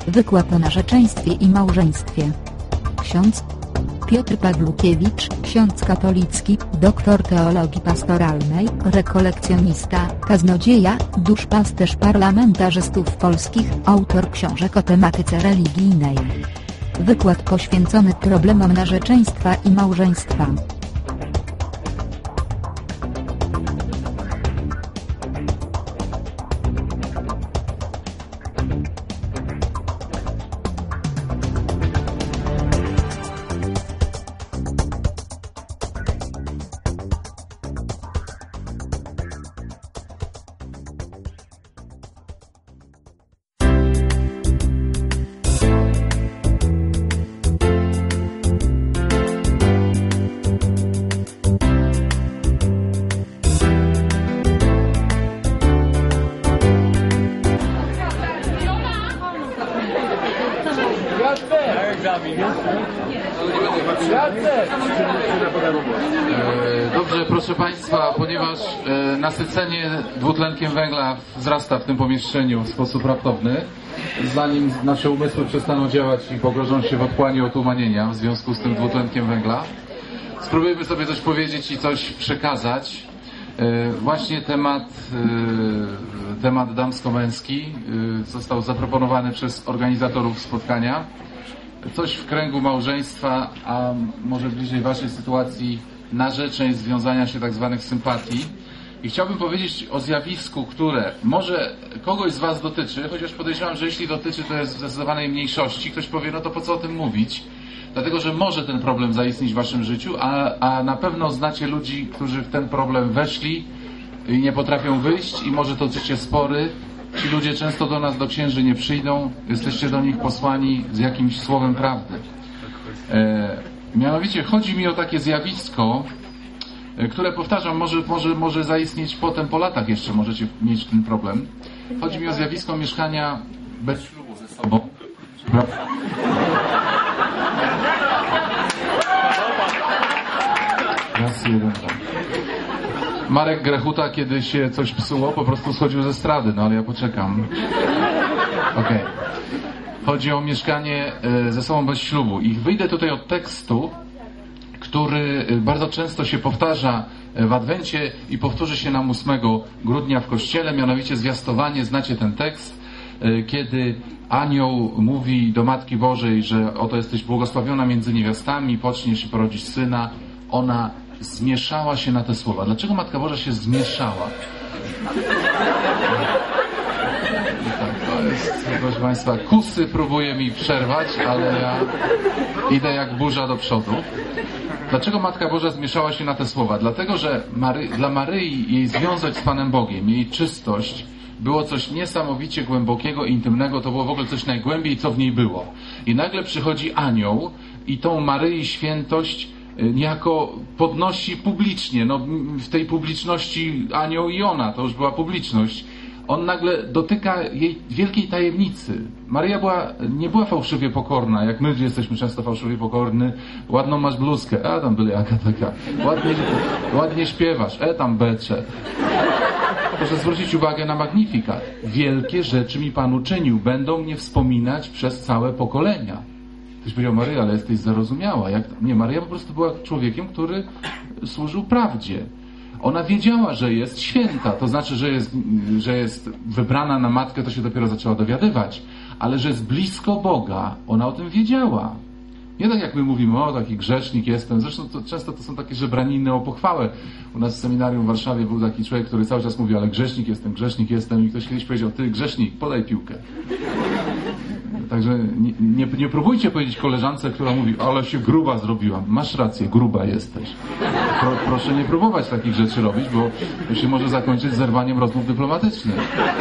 Wykład o narzeczeństwie i małżeństwie. Ksiądz Piotr Pawlukiewicz, ksiądz katolicki, doktor teologii pastoralnej, rekolekcjonista, kaznodzieja, duszpasterz parlamentarzystów polskich, autor książek o tematyce religijnej. Wykład poświęcony problemom narzeczeństwa i małżeństwa. Dobrze, proszę Państwa, ponieważ nasycenie dwutlenkiem węgla wzrasta w tym pomieszczeniu w sposób raptowny, zanim nasze umysły przestaną działać i pogrążą się w otchłani otumanienia w związku z tym dwutlenkiem węgla, spróbujmy sobie coś powiedzieć i coś przekazać. Właśnie temat damsko-męski został zaproponowany przez organizatorów spotkania. Coś w kręgu małżeństwa, a może bliżej Waszej sytuacji narzeczeń, związania się tak zwanych sympatii. I chciałbym powiedzieć o zjawisku, które może kogoś z Was dotyczy, chociaż podejrzewam, że jeśli dotyczy, to jest w zdecydowanej mniejszości. Ktoś powie, no to po co o tym mówić? Dlatego, że może ten problem zaistnieć w Waszym życiu, a na pewno znacie ludzi, którzy w ten problem weszli i nie potrafią wyjść i może toczycie spory. Ci ludzie często do nas, do księży nie przyjdą, jesteście do nich posłani z jakimś słowem prawdy. Mianowicie chodzi mi o takie zjawisko, które powtarzam, może zaistnieć potem, po latach jeszcze możecie mieć ten problem. Chodzi mi o zjawisko mieszkania bez ślubu ze sobą. Raz, jeden, dwa. Marek Grechuta, kiedy się coś psuło, po prostu schodził ze strady, no ale ja poczekam. Okej. Chodzi o mieszkanie ze sobą bez ślubu. I wyjdę tutaj od tekstu, który bardzo często się powtarza w Adwencie i powtórzy się nam 8 grudnia w Kościele, mianowicie zwiastowanie, znacie ten tekst, kiedy anioł mówi do Matki Bożej, że oto jesteś błogosławiona między niewiastami, poczniesz i porodzisz syna. Ona zmieszała się na te słowa. Dlaczego Matka Boża się zmieszała? Tak, to jest, proszę Państwa, kusy próbuje mi przerwać, ale ja idę jak burza do przodu. Dlaczego Matka Boża zmieszała się na te słowa? Dlatego, że dla Maryi jej związek z Panem Bogiem, jej czystość było coś niesamowicie głębokiego i intymnego, to było w ogóle coś najgłębiej, co w niej było. I nagle przychodzi anioł i tą Maryi świętość niejako podnosi publicznie. No, w tej publiczności anioł i ona, to już była publiczność. On nagle dotyka jej wielkiej tajemnicy. Maryja nie była fałszywie pokorna, jak my jesteśmy często fałszywie pokorni. Ładną masz bluzkę, a tam byle jaka taka. Ładnie śpiewasz, tam becze. Proszę zwrócić uwagę na Magnifikat. Wielkie rzeczy mi Pan uczynił, będą mnie wspominać przez całe pokolenia. Ktoś powiedział, Maryja, ale jesteś zarozumiała. Nie, Maryja po prostu była człowiekiem, który służył prawdzie. Ona wiedziała, że jest święta, to znaczy, że jest wybrana na matkę, to się dopiero zaczęła dowiadywać, ale że jest blisko Boga, ona o tym wiedziała. Nie tak jak my mówimy, o taki grzesznik jestem, zresztą często to są takie żebraniny o pochwałę. U nas w seminarium w Warszawie był taki człowiek, który cały czas mówi, ale grzesznik jestem i ktoś kiedyś powiedział, ty grzesznik, podaj piłkę. Także nie próbujcie powiedzieć koleżance, która mówi, ale się gruba zrobiłam. Masz rację, gruba jesteś. Proszę nie próbować takich rzeczy robić, bo to się może zakończyć zerwaniem rozmów dyplomatycznych.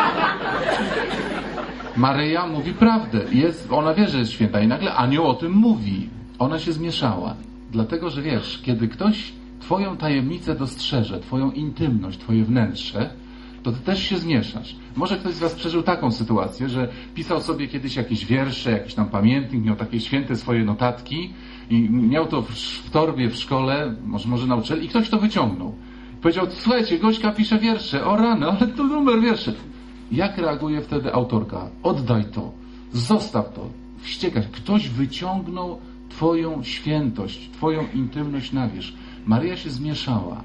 Maryja mówi prawdę. Ona wie, że jest święta i nagle anioł o tym mówi. Ona się zmieszała. Dlatego, że wiesz, kiedy ktoś twoją tajemnicę dostrzeże, twoją intymność, twoje wnętrze, to ty też się zmieszasz. Może ktoś z was przeżył taką sytuację, że pisał sobie kiedyś jakieś wiersze, jakiś tam pamiętnik, miał takie święte swoje notatki i miał to w torbie w szkole, może na uczelni i ktoś to wyciągnął. Powiedział, słuchajcie, Gośka pisze wiersze, o rany, ale to numer wierszy. Jak reaguje wtedy autorka? Oddaj to. Zostaw to. Wściekać. Ktoś wyciągnął twoją świętość, twoją intymność na wierzch. Maryja się zmieszała,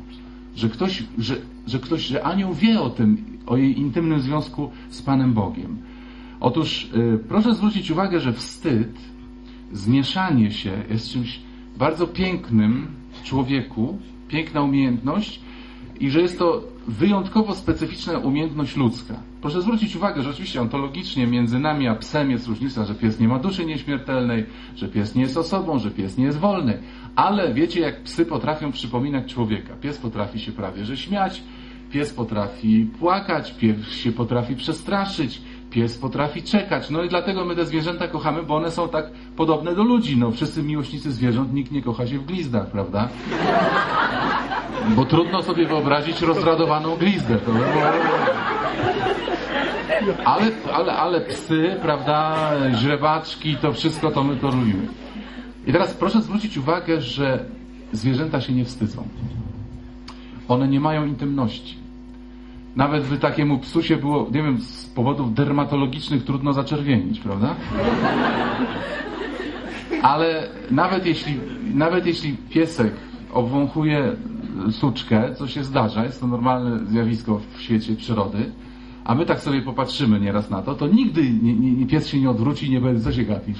że anioł wie o tym, o jej intymnym związku z Panem Bogiem. Otóż proszę zwrócić uwagę, że wstyd, zmieszanie się jest czymś bardzo pięknym w człowieku, piękna umiejętność i że jest to wyjątkowo specyficzna umiejętność ludzka. Proszę zwrócić uwagę, że oczywiście ontologicznie między nami a psem jest różnica, że pies nie ma duszy nieśmiertelnej, że pies nie jest osobą, że pies nie jest wolny. Ale wiecie, jak psy potrafią przypominać człowieka. Pies potrafi się prawie że śmiać, pies potrafi płakać, pies się potrafi przestraszyć, pies potrafi czekać. No i dlatego my te zwierzęta kochamy, bo one są tak podobne do ludzi. No wszyscy miłośnicy zwierząt, nikt nie kocha się w glizdach, prawda? Bo trudno sobie wyobrazić rozradowaną glizdę. To by było... Ale psy, prawda, źrebaczki, to wszystko to my to lubimy. I teraz proszę zwrócić uwagę, że zwierzęta się nie wstydzą. One nie mają intymności. Nawet by takiemu psu się było, nie wiem, z powodów dermatologicznych trudno zaczerwienić, prawda? Ale nawet jeśli piesek obwąchuje suczkę, co się zdarza, jest to normalne zjawisko w świecie przyrody, a my tak sobie popatrzymy nieraz na to, to nigdy pies się nie odwróci i nie będzie, co się gapić.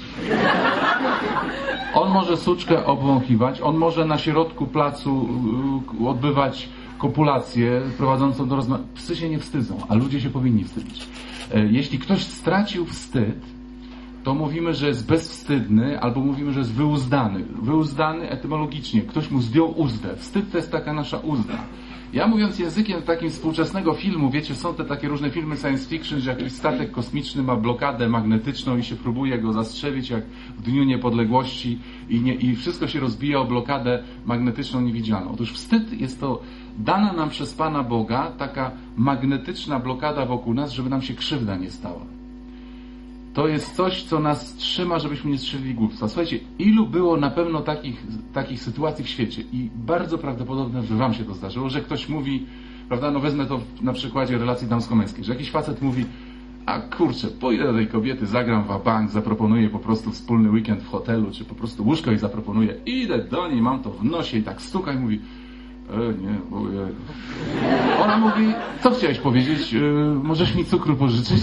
On może suczkę obwąchiwać, on może na środku placu odbywać kopulację prowadzącą do rozmowy. Psy się nie wstydzą, a ludzie się powinni wstydzić. Jeśli ktoś stracił wstyd, to mówimy, że jest bezwstydny, albo mówimy, że jest wyuzdany. Wyuzdany etymologicznie. Ktoś mu zdjął uzdę. Wstyd to jest taka nasza uzda. Ja mówiąc językiem takim współczesnego filmu, wiecie, są te takie różne filmy science fiction, że jakiś statek kosmiczny ma blokadę magnetyczną i się próbuje go zastrzelić jak w Dniu Niepodległości i wszystko się rozbija o blokadę magnetyczną niewidzialną. Otóż wstyd jest to dana nam przez Pana Boga taka magnetyczna blokada wokół nas, żeby nam się krzywda nie stała. To jest coś, co nas trzyma, żebyśmy nie strzelili głupstwa. Słuchajcie, ilu było na pewno takich sytuacji w świecie i bardzo prawdopodobne, że wam się to zdarzyło, że ktoś mówi, prawda, no wezmę to na przykładzie relacji damsko-męskiej, że jakiś facet mówi, a kurczę, pójdę do tej kobiety, zagram wabank, zaproponuję po prostu wspólny weekend w hotelu, czy po prostu łóżko i zaproponuję, idę do niej, mam to w nosie i tak stuka i mówi, nie, ojej. Ona mówi, co chciałeś powiedzieć, możesz mi cukru pożyczyć?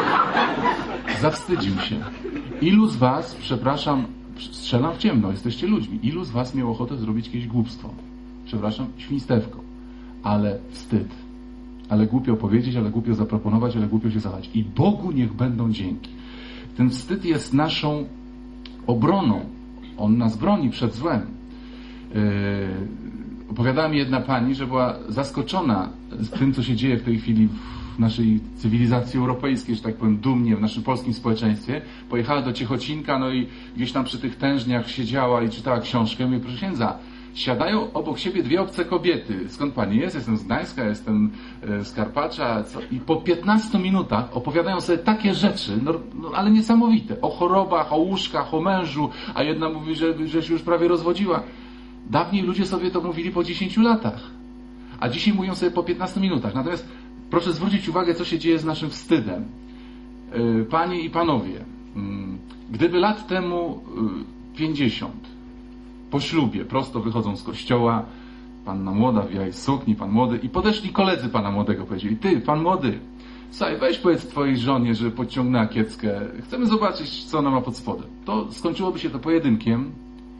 Zawstydził się. Ilu z was, przepraszam, strzelam w ciemno, jesteście ludźmi, ilu z was miał ochotę zrobić jakieś głupstwo? Przepraszam, świństewko. Ale wstyd. Ale głupio powiedzieć, ale głupio zaproponować, ale głupio się zachować. I Bogu niech będą dzięki. Ten wstyd jest naszą obroną. On nas broni przed złem. Opowiadała mi jedna pani, że była zaskoczona z tym, co się dzieje w tej chwili w naszej cywilizacji europejskiej, że tak powiem dumnie, w naszym polskim społeczeństwie. Pojechała do Ciechocinka, no i gdzieś tam przy tych tężniach siedziała i czytała książkę. Mówię, proszę księdza, siadają obok siebie dwie obce kobiety. Skąd pani jest? Jestem z Gdańska, jestem z Karpacza. I po 15 minutach opowiadają sobie takie rzeczy, no, ale niesamowite. O chorobach, o łóżkach, o mężu, a jedna mówi, że się już prawie rozwodziła. Dawniej ludzie sobie to mówili po 10 latach, a dzisiaj mówią sobie po 15 minutach. Natomiast proszę zwrócić uwagę, co się dzieje z naszym wstydem. Panie i panowie, gdyby lat temu 50 po ślubie prosto wychodzą z kościoła, panna młoda w białej sukni, pan młody i podeszli koledzy pana młodego, powiedzieli, ty, pan młody, słuchaj, weź powiedz twojej żonie, że podciągnęła kieckę, chcemy zobaczyć, co ona ma pod spodem. To skończyłoby się to pojedynkiem,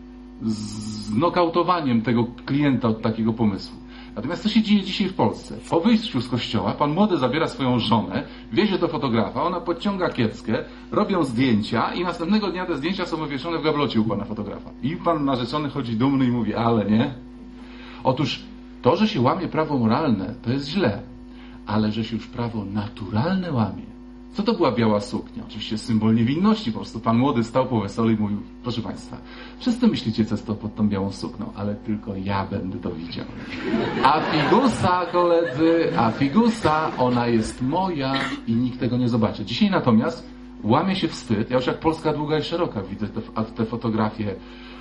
z nokautowaniem tego klienta od takiego pomysłu. Natomiast co się dzieje dzisiaj w Polsce? Po wyjściu z kościoła pan młody zabiera swoją żonę, wiezie do fotografa, ona podciąga kieckę, robią zdjęcia i następnego dnia te zdjęcia są wywieszone w gablocie u pana fotografa. I pan narzeczony chodzi dumny i mówi, ale nie. Otóż to, że się łamie prawo moralne, to jest źle, ale że się już prawo naturalne łamie. Co to była biała suknia? Oczywiście symbol niewinności. Po prostu pan młody stał po weselu i mówił, proszę państwa, wszyscy myślicie, co jest to pod tą białą suknią, ale tylko ja będę to widział. A figusa, koledzy, a figusa, ona jest moja i nikt tego nie zobaczy. Dzisiaj natomiast łamie się wstyd. Ja już jak Polska długa i szeroka widzę te fotografie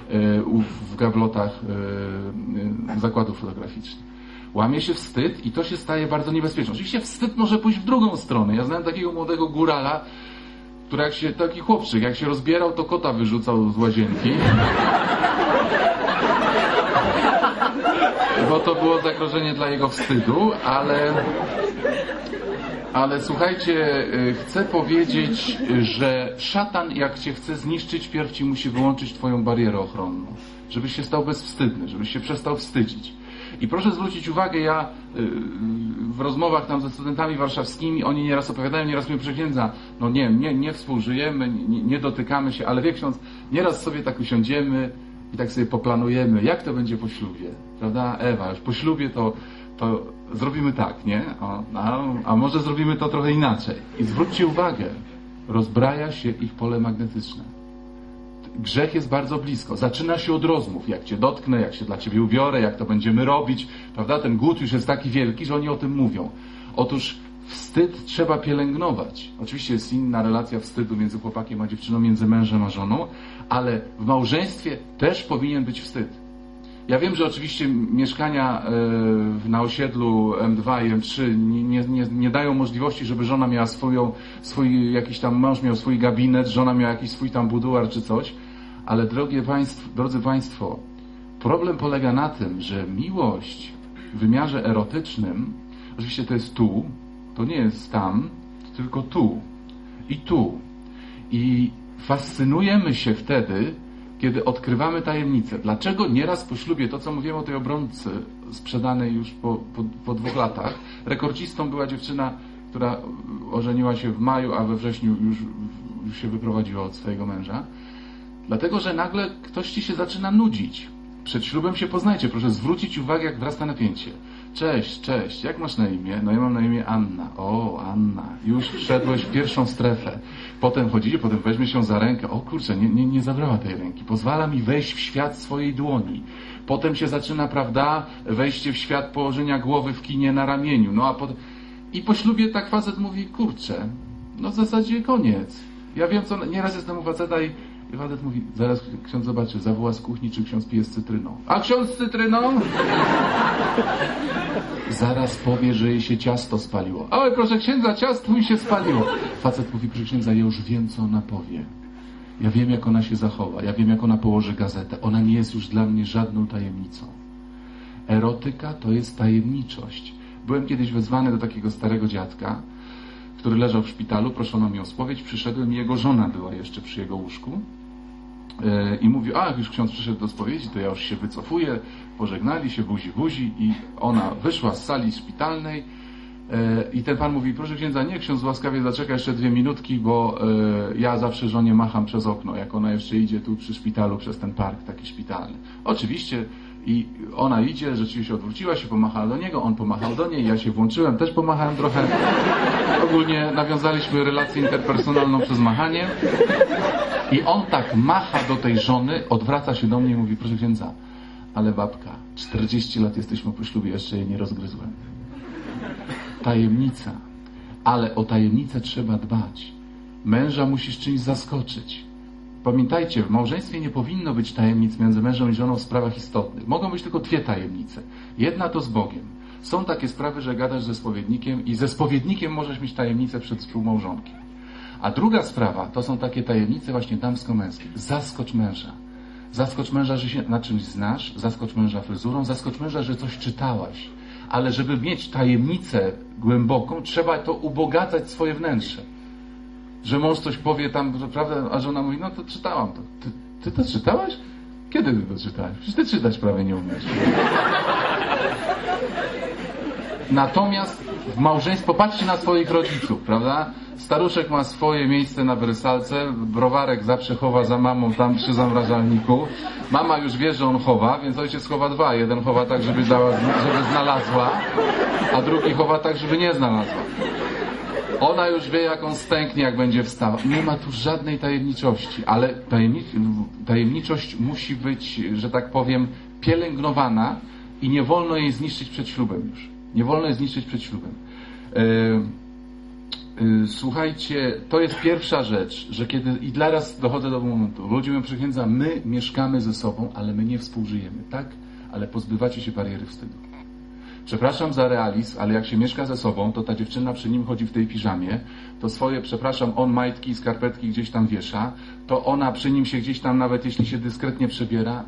w gablotach zakładów fotograficznych. Łamie się wstyd i to się staje bardzo niebezpieczne. Oczywiście wstyd może pójść w drugą stronę. Ja znałem takiego młodego górala, która jak się, taki chłopczyk, jak się rozbierał, to kota wyrzucał z łazienki. Bo to było zagrożenie dla jego wstydu, ale słuchajcie, chcę powiedzieć, że szatan, jak cię chce zniszczyć, pierw ci musi wyłączyć twoją barierę ochronną, żebyś się stał bezwstydny, żebyś się przestał wstydzić. I proszę zwrócić uwagę, ja w rozmowach tam ze studentami warszawskimi, oni nieraz opowiadają, nieraz mnie księdza, no nie współżyjemy, nie dotykamy się, ale wie ksiądz, nieraz sobie tak usiądziemy i tak sobie poplanujemy, jak to będzie po ślubie, prawda? Ewa, już po ślubie to zrobimy tak, nie? A może zrobimy to trochę inaczej. I zwróćcie uwagę, rozbraja się ich pole magnetyczne. Grzech jest bardzo blisko. Zaczyna się od rozmów. Jak cię dotknę, jak się dla ciebie ubiorę, jak to będziemy robić, prawda? Ten głód już jest taki wielki, że oni o tym mówią. Otóż wstyd trzeba pielęgnować. Oczywiście jest inna relacja wstydu między chłopakiem a dziewczyną, między mężem a żoną, ale w małżeństwie też powinien być wstyd. Ja wiem, że oczywiście mieszkania na osiedlu M2 i M3 nie dają możliwości, żeby żona miała swój jakiś tam mąż miał swój gabinet, żona miała jakiś swój tam buduar czy coś, ale drodzy Państwo, problem polega na tym, że miłość w wymiarze erotycznym, oczywiście to jest tu, to nie jest tam, tylko tu i tu. I fascynujemy się wtedy, kiedy odkrywamy tajemnicę. Dlaczego nieraz po ślubie, to co mówiłem o tej obrońcy sprzedanej już po 2 latach, rekordzistą była dziewczyna, która ożeniła się w maju, a we wrześniu już się wyprowadziła od swojego męża. Dlatego, że nagle ktoś ci się zaczyna nudzić. Przed ślubem się poznajcie. Proszę zwrócić uwagę, jak wzrasta napięcie. Cześć, jak masz na imię? No ja mam na imię Anna. O, Anna, już wszedłeś w pierwszą strefę. Potem chodzicie, potem weźmie się za rękę. O kurczę, nie zabrała tej ręki. Pozwala mi wejść w świat swojej dłoni. Potem się zaczyna, prawda, wejście w świat położenia głowy w kinie na ramieniu. No a potem... I po ślubie tak facet mówi, kurczę, no w zasadzie koniec. Ja wiem, co... Nieraz jestem u faceta i facet mówi, zaraz ksiądz zobaczy, zawoła z kuchni, czy ksiądz pije z cytryną. A ksiądz z cytryną? Zaraz powie, że jej się ciasto spaliło. Oj, proszę księdza, ciasto mi się spaliło. Facet mówi, proszę księdza, ja już wiem, co ona powie. Ja wiem, jak ona się zachowa. Ja wiem, jak ona położy gazetę. Ona nie jest już dla mnie żadną tajemnicą. Erotyka to jest tajemniczość. Byłem kiedyś wezwany do takiego starego dziadka, który leżał w szpitalu, proszono mi o spowiedź, przyszedłem i jego żona była jeszcze przy jego łóżku i mówił, a jak już ksiądz przyszedł do spowiedzi, to ja już się wycofuję, pożegnali się, buzi i ona wyszła z sali szpitalnej i ten pan mówi, proszę księdza, nie, ksiądz łaskawie zaczeka jeszcze 2 minutki, bo ja zawsze żonie macham przez okno, jak ona jeszcze idzie tu przy szpitalu, przez ten park taki szpitalny. Oczywiście i ona idzie, rzeczywiście odwróciła się, pomachała do niego, on pomachał do niej, ja się włączyłem, też pomachałem trochę. Ogólnie nawiązaliśmy relację interpersonalną przez machanie. I on tak macha do tej żony, odwraca się do mnie i mówi, proszę księdza, ale babka, 40 lat jesteśmy po ślubie, jeszcze jej nie rozgryzłem. Tajemnica. Ale o tajemnicę trzeba dbać. Męża musisz czymś zaskoczyć. Pamiętajcie, w małżeństwie nie powinno być tajemnic między mężem i żoną w sprawach istotnych. Mogą być tylko 2 tajemnice. Jedna to z Bogiem. Są takie sprawy, że gadasz ze spowiednikiem i ze spowiednikiem możesz mieć tajemnicę przed współmałżonkiem. A druga sprawa to są takie tajemnice właśnie damsko-męskie. Zaskocz męża. Zaskocz męża, że się na czymś znasz, zaskocz męża fryzurą, zaskocz męża, że coś czytałaś. Ale żeby mieć tajemnicę głęboką, trzeba to ubogacać swoje wnętrze. Że mąż coś powie tam, prawda, a żona mówi, no to czytałam to. Ty to czytałaś? Kiedy ty to czytałeś? Przecież ty czytać prawie nie umiesz. Natomiast w małżeństwie, popatrzcie na swoich rodziców, prawda? Staruszek ma swoje miejsce na wersalce, browarek zawsze chowa za mamą tam przy zamrażalniku. Mama już wie, że on chowa, więc ojciec chowa 2. Jeden chowa tak, żeby znalazła, a drugi chowa tak, żeby nie znalazła. Ona już wie, jak on stęknie, jak będzie wstała. Nie ma tu żadnej tajemniczości, ale tajemniczość musi być, że tak powiem, pielęgnowana i nie wolno jej zniszczyć przed ślubem już. Nie wolno jej zniszczyć przed ślubem. Słuchajcie, to jest pierwsza rzecz, że kiedy, i teraz dochodzę do momentu, ludzie mówią, proszę księdza, my mieszkamy ze sobą, ale my nie współżyjemy, tak? Ale pozbywacie się bariery wstydu. Przepraszam za realizm, ale jak się mieszka ze sobą, to ta dziewczyna przy nim chodzi w tej piżamie, to swoje, przepraszam, on majtki i skarpetki gdzieś tam wiesza, to ona przy nim się gdzieś tam, nawet jeśli się dyskretnie przebiera,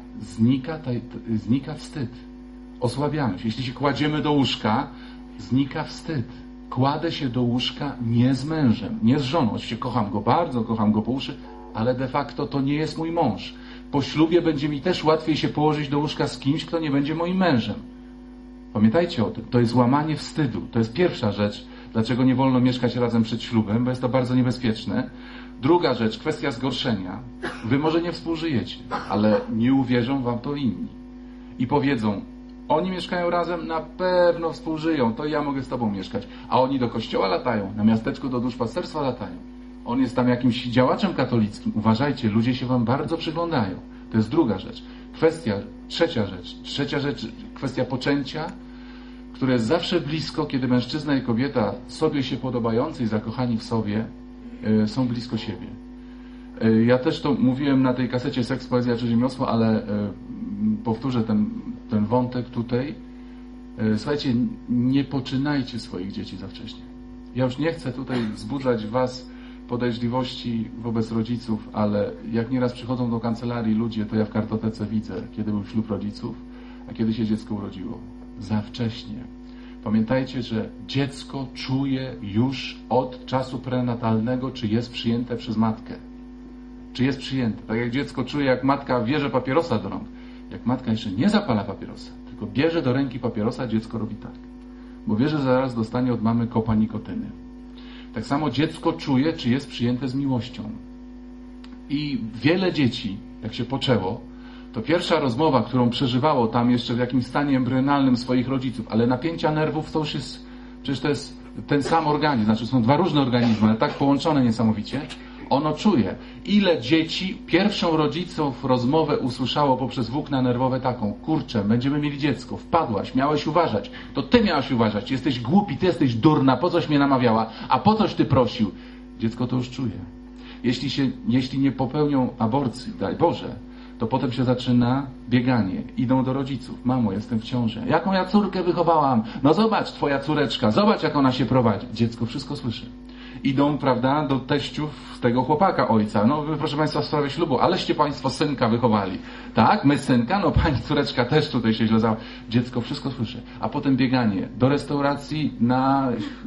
znika wstyd. Osłabiamy się. Jeśli się kładziemy do łóżka, znika wstyd. Kładę się do łóżka nie z mężem, nie z żoną. Oczywiście kocham go bardzo, kocham go po uszy, ale de facto to nie jest mój mąż. Po ślubie będzie mi też łatwiej się położyć do łóżka z kimś, kto nie będzie moim mężem. Pamiętajcie o tym. To jest łamanie wstydu. To jest pierwsza rzecz, dlaczego nie wolno mieszkać razem przed ślubem, bo jest to bardzo niebezpieczne. Druga rzecz, kwestia zgorszenia. Wy może nie współżyjecie, ale nie uwierzą wam to inni. I powiedzą, oni mieszkają razem, na pewno współżyją, to ja mogę z tobą mieszkać. A oni do kościoła latają, na miasteczku do duszpasterstwa latają. On jest tam jakimś działaczem katolickim. Uważajcie, ludzie się wam bardzo przyglądają. To jest druga rzecz. Trzecia rzecz, kwestia poczęcia, które jest zawsze blisko, kiedy mężczyzna i kobieta sobie się podobający i zakochani w sobie są blisko siebie. Ja też to mówiłem na tej kasecie Seks, Poezja czy Rzemiosło, ale powtórzę ten wątek tutaj. Słuchajcie, nie poczynajcie swoich dzieci za wcześnie. Ja już nie chcę tutaj wzbudzać was podejrzliwości wobec rodziców, ale jak nieraz przychodzą do kancelarii ludzie, to ja w kartotece widzę, kiedy był ślub rodziców, a kiedy się dziecko urodziło. Za wcześnie. Pamiętajcie, że dziecko czuje już od czasu prenatalnego, czy jest przyjęte przez matkę. Czy jest przyjęte. Tak jak dziecko czuje, jak matka bierze papierosa do rąk. Jak matka jeszcze nie zapala papierosa, tylko bierze do ręki papierosa, dziecko robi tak. Bo wie, że zaraz dostanie od mamy kopa nikotyny. Tak samo dziecko czuje, czy jest przyjęte z miłością. I wiele dzieci, jak się poczęło, to pierwsza rozmowa, którą przeżywało tam jeszcze w jakimś stanie embrionalnym swoich rodziców, ale napięcia nerwów to już jest, przecież to jest ten sam organizm, znaczy są dwa różne organizmy, ale tak połączone niesamowicie, ono czuje. Ile dzieci pierwszą rodziców rozmowę usłyszało poprzez włókna nerwowe taką, kurczę, będziemy mieli dziecko, wpadłaś, miałeś uważać, to ty miałaś uważać, jesteś głupi, ty jesteś durna, po coś mnie namawiała, a po coś ty prosił. Dziecko to już czuje. Jeśli nie popełnią aborcji, daj Boże, to potem się zaczyna bieganie. Idą do rodziców. Mamo, jestem w ciąży. Jaką ja córkę wychowałam? No zobacz, twoja córeczka. Zobacz, jak ona się prowadzi. Dziecko wszystko słyszy. Idą, prawda, do teściów tego chłopaka ojca. No, proszę państwa, w sprawie ślubu. Aleście państwo synka wychowali. Tak? My synka? No, pani córeczka też tutaj się źle zała. Dziecko wszystko słyszy. A potem bieganie do restauracji na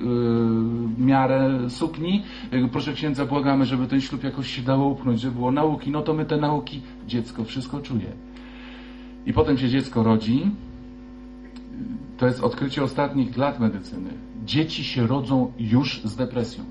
miarę sukni. Proszę księdza, błagamy, żeby ten ślub jakoś się dało upchnąć, żeby było nauki. No to my te nauki. Dziecko wszystko czuje. I potem się dziecko rodzi. To jest odkrycie ostatnich lat medycyny. Dzieci się rodzą już z depresją.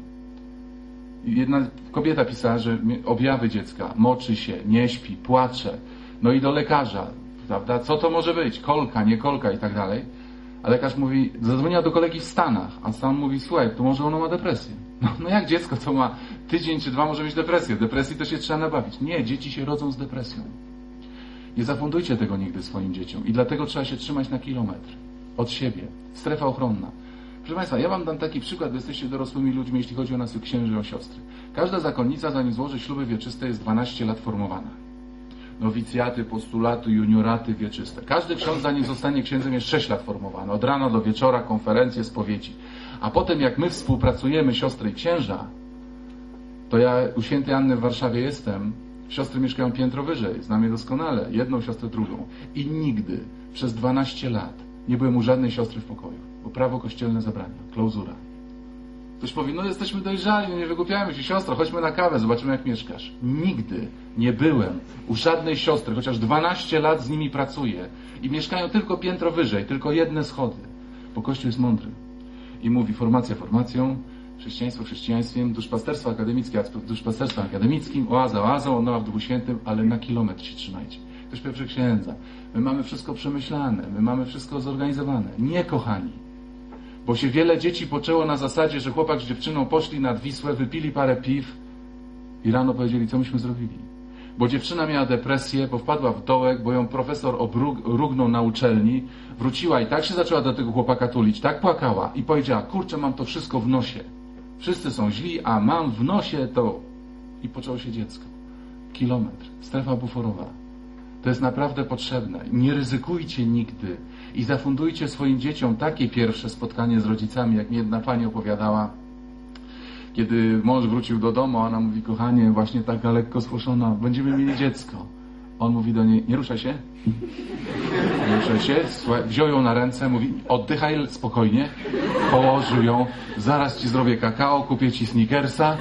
Jedna kobieta pisała, że objawy dziecka, moczy się, nie śpi, płacze, no i do lekarza, prawda? Co to może być? Kolka, nie kolka i tak dalej. A lekarz mówi, zadzwoniła do kolegi w Stanach, a Stan mówi, słuchaj, to może ono ma depresję. No jak dziecko, co ma tydzień czy dwa, może mieć depresję? Depresji to się trzeba nabawić. Nie, dzieci się rodzą z depresją. Nie zafundujcie tego nigdy swoim dzieciom i dlatego trzeba się trzymać na kilometr od siebie. Strefa ochronna. Proszę państwa, ja wam dam taki przykład, bo jesteście dorosłymi ludźmi, jeśli chodzi o nas, księży, o siostry. Każda zakonnica, zanim złoży śluby wieczyste, jest 12 lat formowana. Nowicjaty, postulaty, junioraty wieczyste. Każdy ksiądz, zanim zostanie księdzem, jest 6 lat formowany. Od rana do wieczora, konferencje, spowiedzi. A potem, jak my współpracujemy, siostry i księża, to ja u świętej Anny w Warszawie jestem, siostry mieszkają piętro wyżej, znam je doskonale, jedną siostrę, drugą. I nigdy przez 12 lat nie byłem u żadnej siostry w pokoju, bo prawo kościelne zabrania, klauzura. Ktoś powie, no jesteśmy dojrzali, nie wygłupiajmy się, siostro, chodźmy na kawę, zobaczymy jak mieszkasz. Nigdy nie byłem u żadnej siostry, chociaż 12 lat z nimi pracuję i mieszkają tylko piętro wyżej, tylko jedne schody, bo Kościół jest mądry. I mówi formacja formacją, chrześcijaństwo chrześcijaństwem, duszpasterstwo akademickie duszpasterstwem akademickim, oaza oazą, no a w Duchu Świętym, ale na kilometr się trzymajcie. Ktoś powie, księdza, my mamy wszystko przemyślane, my mamy wszystko zorganizowane. Nie, kochani. Bo się wiele dzieci poczęło na zasadzie, że chłopak z dziewczyną poszli nad Wisłę, wypili parę piw i rano powiedzieli, co myśmy zrobili. Bo dziewczyna miała depresję, bo wpadła w dołek, bo ją profesor rugnął na uczelni, wróciła i tak się zaczęła do tego chłopaka tulić, tak płakała i powiedziała, kurczę, mam to wszystko w nosie. Wszyscy są źli, a mam w nosie to... I poczęło się dziecko. Kilometr. Strefa buforowa. To jest naprawdę potrzebne. Nie ryzykujcie nigdy. I zafundujcie swoim dzieciom takie pierwsze spotkanie z rodzicami, jak mi jedna pani opowiadała, kiedy mąż wrócił do domu, a ona mówi, kochanie, właśnie taka lekko spłoszona, będziemy mieli dziecko. On mówi do niej, nie ruszaj się. Nie ruszaj się. Słuchaj, wziął ją na ręce, mówi, oddychaj spokojnie. Położył ją, zaraz ci zrobię kakao, kupię ci Snickersa.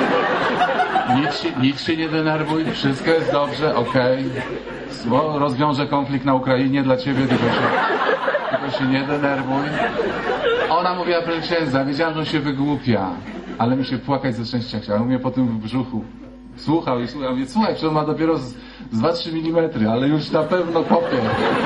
Nic się nie denerwuj, wszystko jest dobrze, okej. Rozwiążę konflikt na Ukrainie dla ciebie, tylko się nie denerwuj. Ona mówiła, proszę księdza, wiedziałam, że on się wygłupia, ale mi się płakać ze szczęścia chciała. Mówię po tym w brzuchu. Słuchał i słuchał. Mówię, słuchaj, czy on ma dopiero z 2-3 mm, ale już na pewno kopie.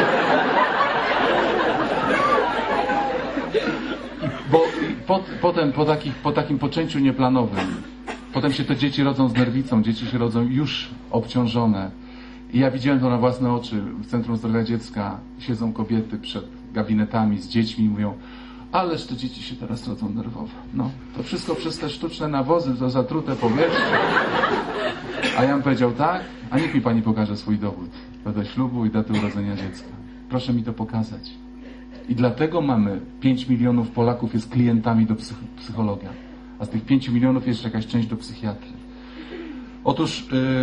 Bo potem po takim poczęciu nieplanowym, potem się te dzieci rodzą z nerwicą, dzieci się rodzą już obciążone. I ja widziałem to na własne oczy. W Centrum Zdrowia Dziecka siedzą kobiety przed gabinetami z dziećmi i mówią, ależ te dzieci się teraz rodzą nerwowo. No, to wszystko przez te sztuczne nawozy, to zatrute powietrze. A ja bym powiedział, tak? A niech mi pani pokaże swój dowód. Do ślubu i daty urodzenia dziecka. Proszę mi to pokazać. I dlatego mamy 5 milionów Polaków jest klientami do psychologa. A z tych 5 milionów jeszcze jakaś część do psychiatry. Otóż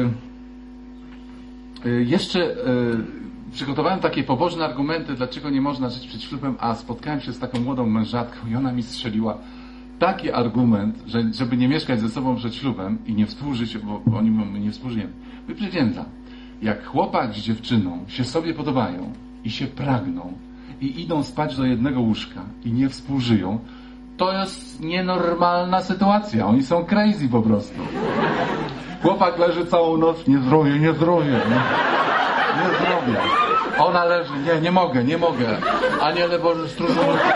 jeszcze przygotowałem takie pobożne argumenty, dlaczego nie można żyć przed ślubem, a spotkałem się z taką młodą mężatką i ona mi strzeliła taki argument, że żeby nie mieszkać ze sobą przed ślubem i nie współżyć, bo oni my nie współżyjemy. Księdza, jak chłopak z dziewczyną się sobie podobają i się pragną i idą spać do jednego łóżka i nie współżyją, to jest nienormalna sytuacja. Oni są crazy po prostu. Chłopak leży całą noc, nie zrobię. Ona leży, nie mogę. Aniele Boże, stróżu.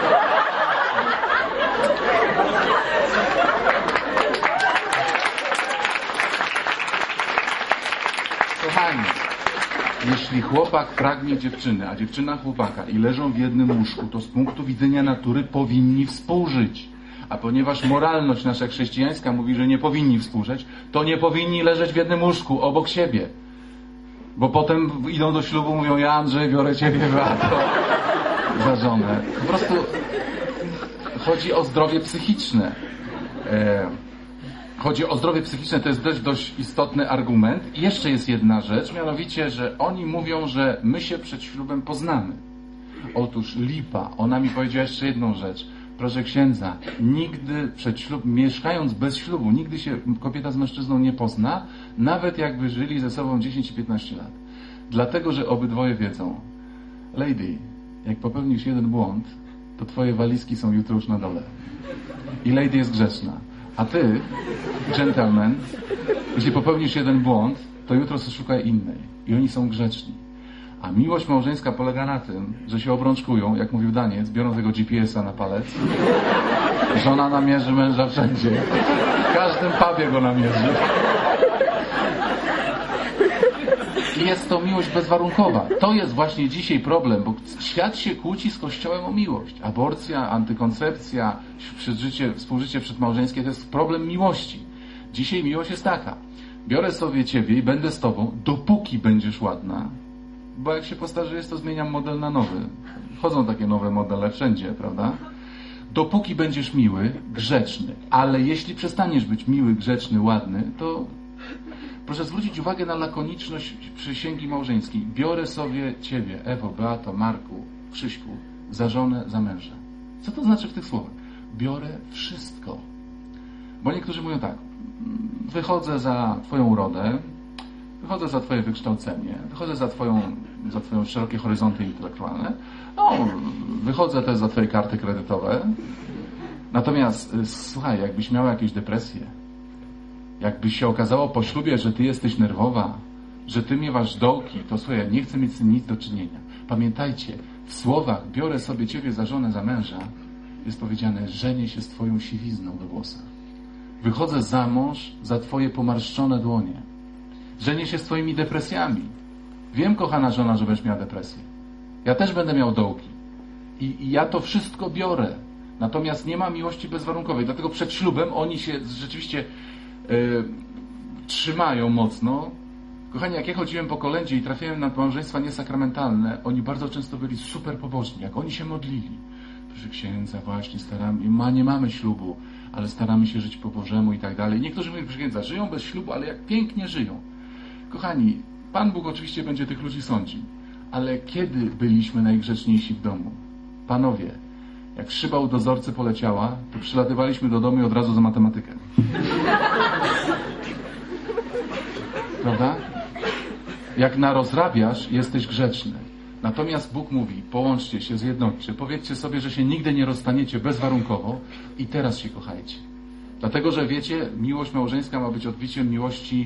Kochani, jeśli chłopak pragnie dziewczyny, a dziewczyna chłopaka i leżą w jednym łóżku, to z punktu widzenia natury powinni współżyć. A ponieważ moralność nasza chrześcijańska mówi, że nie powinni współżyć, to nie powinni leżeć w jednym łóżku obok siebie. Bo potem idą do ślubu, mówią, ja Andrzej, biorę ciebie, Beato, za żonę. Po prostu chodzi o zdrowie psychiczne. Chodzi o zdrowie psychiczne, to jest też dość istotny argument. I jeszcze jest jedna rzecz, mianowicie, że oni mówią, że my się przed ślubem poznamy. Otóż lipa, ona mi powiedziała jeszcze jedną rzecz. Proszę księdza, nigdy przed ślubem, mieszkając bez ślubu, nigdy się kobieta z mężczyzną nie pozna, nawet jakby żyli ze sobą 10 i 15 lat. Dlatego, że obydwoje wiedzą, lady, jak popełnisz jeden błąd, to twoje walizki są jutro już na dole. I lady jest grzeczna. A ty, gentleman, jeśli popełnisz jeden błąd, to jutro sobie szukaj innej. I oni są grzeczni. A miłość małżeńska polega na tym, że się obrączkują, jak mówił Daniec, biorą tego GPS-a na palec. Żona namierzy męża wszędzie. W każdym pubie go namierzy. I jest to miłość bezwarunkowa. To jest właśnie dzisiaj problem, bo świat się kłóci z Kościołem o miłość. Aborcja, antykoncepcja, współżycie przedmałżeńskie to jest problem miłości. Dzisiaj miłość jest taka. Biorę sobie ciebie i będę z tobą, dopóki będziesz ładna. Bo jak się postarzejesz, to zmieniam model na nowy. Chodzą takie nowe modele wszędzie, prawda? Dopóki będziesz miły, grzeczny. Ale jeśli przestaniesz być miły, grzeczny, ładny, to proszę zwrócić uwagę na lakoniczność przysięgi małżeńskiej. Biorę sobie ciebie, Ewo, Beato, Marku, Krzyśku, za żonę, za męża. Co to znaczy w tych słowach? Biorę wszystko. Bo niektórzy mówią tak, wychodzę za twoją urodę, wychodzę za twoje wykształcenie, wychodzę za twoją szerokie horyzonty intelektualne, no, wychodzę też za twoje karty kredytowe. Natomiast, słuchaj, jakbyś miała jakieś depresje, jakby się okazało po ślubie, że ty jesteś nerwowa, że ty miewasz dołki, to słuchaj, ja nie chcę mieć z tym nic do czynienia. Pamiętajcie, w słowach biorę sobie ciebie za żonę, za męża, jest powiedziane, żenię się z twoją siwizną we włosach. Wychodzę za mąż za twoje pomarszczone dłonie. Żenię się z twoimi depresjami. Wiem, kochana żona, że będziesz miała depresję. Ja też będę miał dołki. I ja to wszystko biorę. Natomiast nie ma miłości bezwarunkowej. Dlatego przed ślubem oni się rzeczywiście trzymają mocno Kochani, jak ja chodziłem po kolędzie i trafiłem na małżeństwa niesakramentalne, oni bardzo często byli super pobożni, jak oni się modlili. Proszę księdza, właśnie nie mamy ślubu, ale staramy się żyć po Bożemu i tak dalej. Niektórzy mówią, proszę księdza, żyją bez ślubu, ale jak pięknie żyją. Kochani, Pan Bóg oczywiście będzie tych ludzi sądził, ale kiedy byliśmy najgrzeczniejsi w domu? Panowie, jak szyba u dozorcy poleciała, to przylatywaliśmy do domu i od razu za matematykę. Prawda? Jak narozrabiasz, jesteś grzeczny. Natomiast Bóg mówi, połączcie się, zjednoczcie, powiedzcie sobie, że się nigdy nie rozstaniecie bezwarunkowo i teraz się kochajcie. Dlatego, że wiecie, miłość małżeńska ma być odbiciem miłości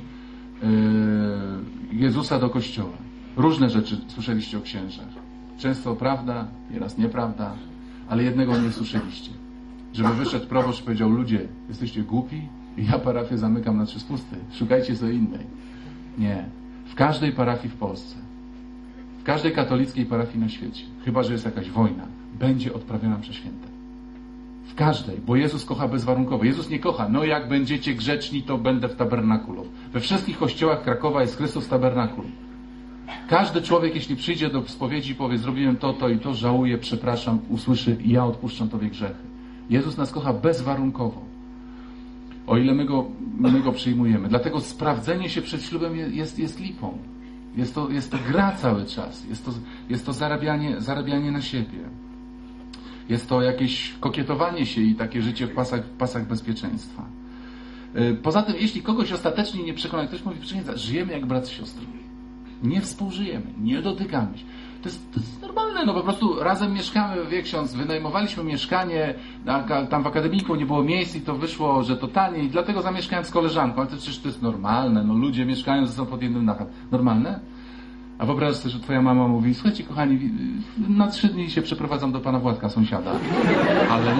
Jezusa do Kościoła. Różne rzeczy słyszeliście o księżach. Często prawda, nieraz nieprawda, ale jednego nie słyszeliście. Żeby wyszedł proboszcz i powiedział, ludzie, jesteście głupi i ja parafię zamykam na 3 spusty. Szukajcie co innej. Nie. W każdej parafii w Polsce, w każdej katolickiej parafii na świecie, chyba że jest jakaś wojna, będzie odprawiona msza święta. W każdej, bo Jezus kocha bezwarunkowo. Jezus nie kocha, no jak będziecie grzeczni, to będę w tabernakulum. We wszystkich kościołach Krakowa jest Chrystus w tabernakulum. Każdy człowiek, jeśli przyjdzie do spowiedzi i powie, zrobiłem to i to, żałuję, przepraszam, usłyszy i ja odpuszczam Tobie grzechy. Jezus nas kocha bezwarunkowo. O ile my go przyjmujemy. Dlatego sprawdzenie się przed ślubem jest lipą. Jest to gra cały czas. Jest to zarabianie na siebie. Jest to jakieś kokietowanie się i takie życie w pasach bezpieczeństwa. Poza tym, jeśli kogoś ostatecznie nie przekona, ktoś mówi, żyjemy jak brat z siostrą. Nie współżyjemy, nie dotykamy się. To jest normalne, no po prostu razem mieszkamy, wie ksiądz, wynajmowaliśmy mieszkanie, tam w akademiku nie było miejsc i to wyszło, że to taniej, dlatego zamieszkałem z koleżanką, ale to przecież to jest normalne, no ludzie mieszkają ze sobą pod jednym dachem. Normalne? A wyobraź sobie, że twoja mama mówi, słuchajcie kochani, na 3 dni się przeprowadzam do pana Władka, sąsiada. Ale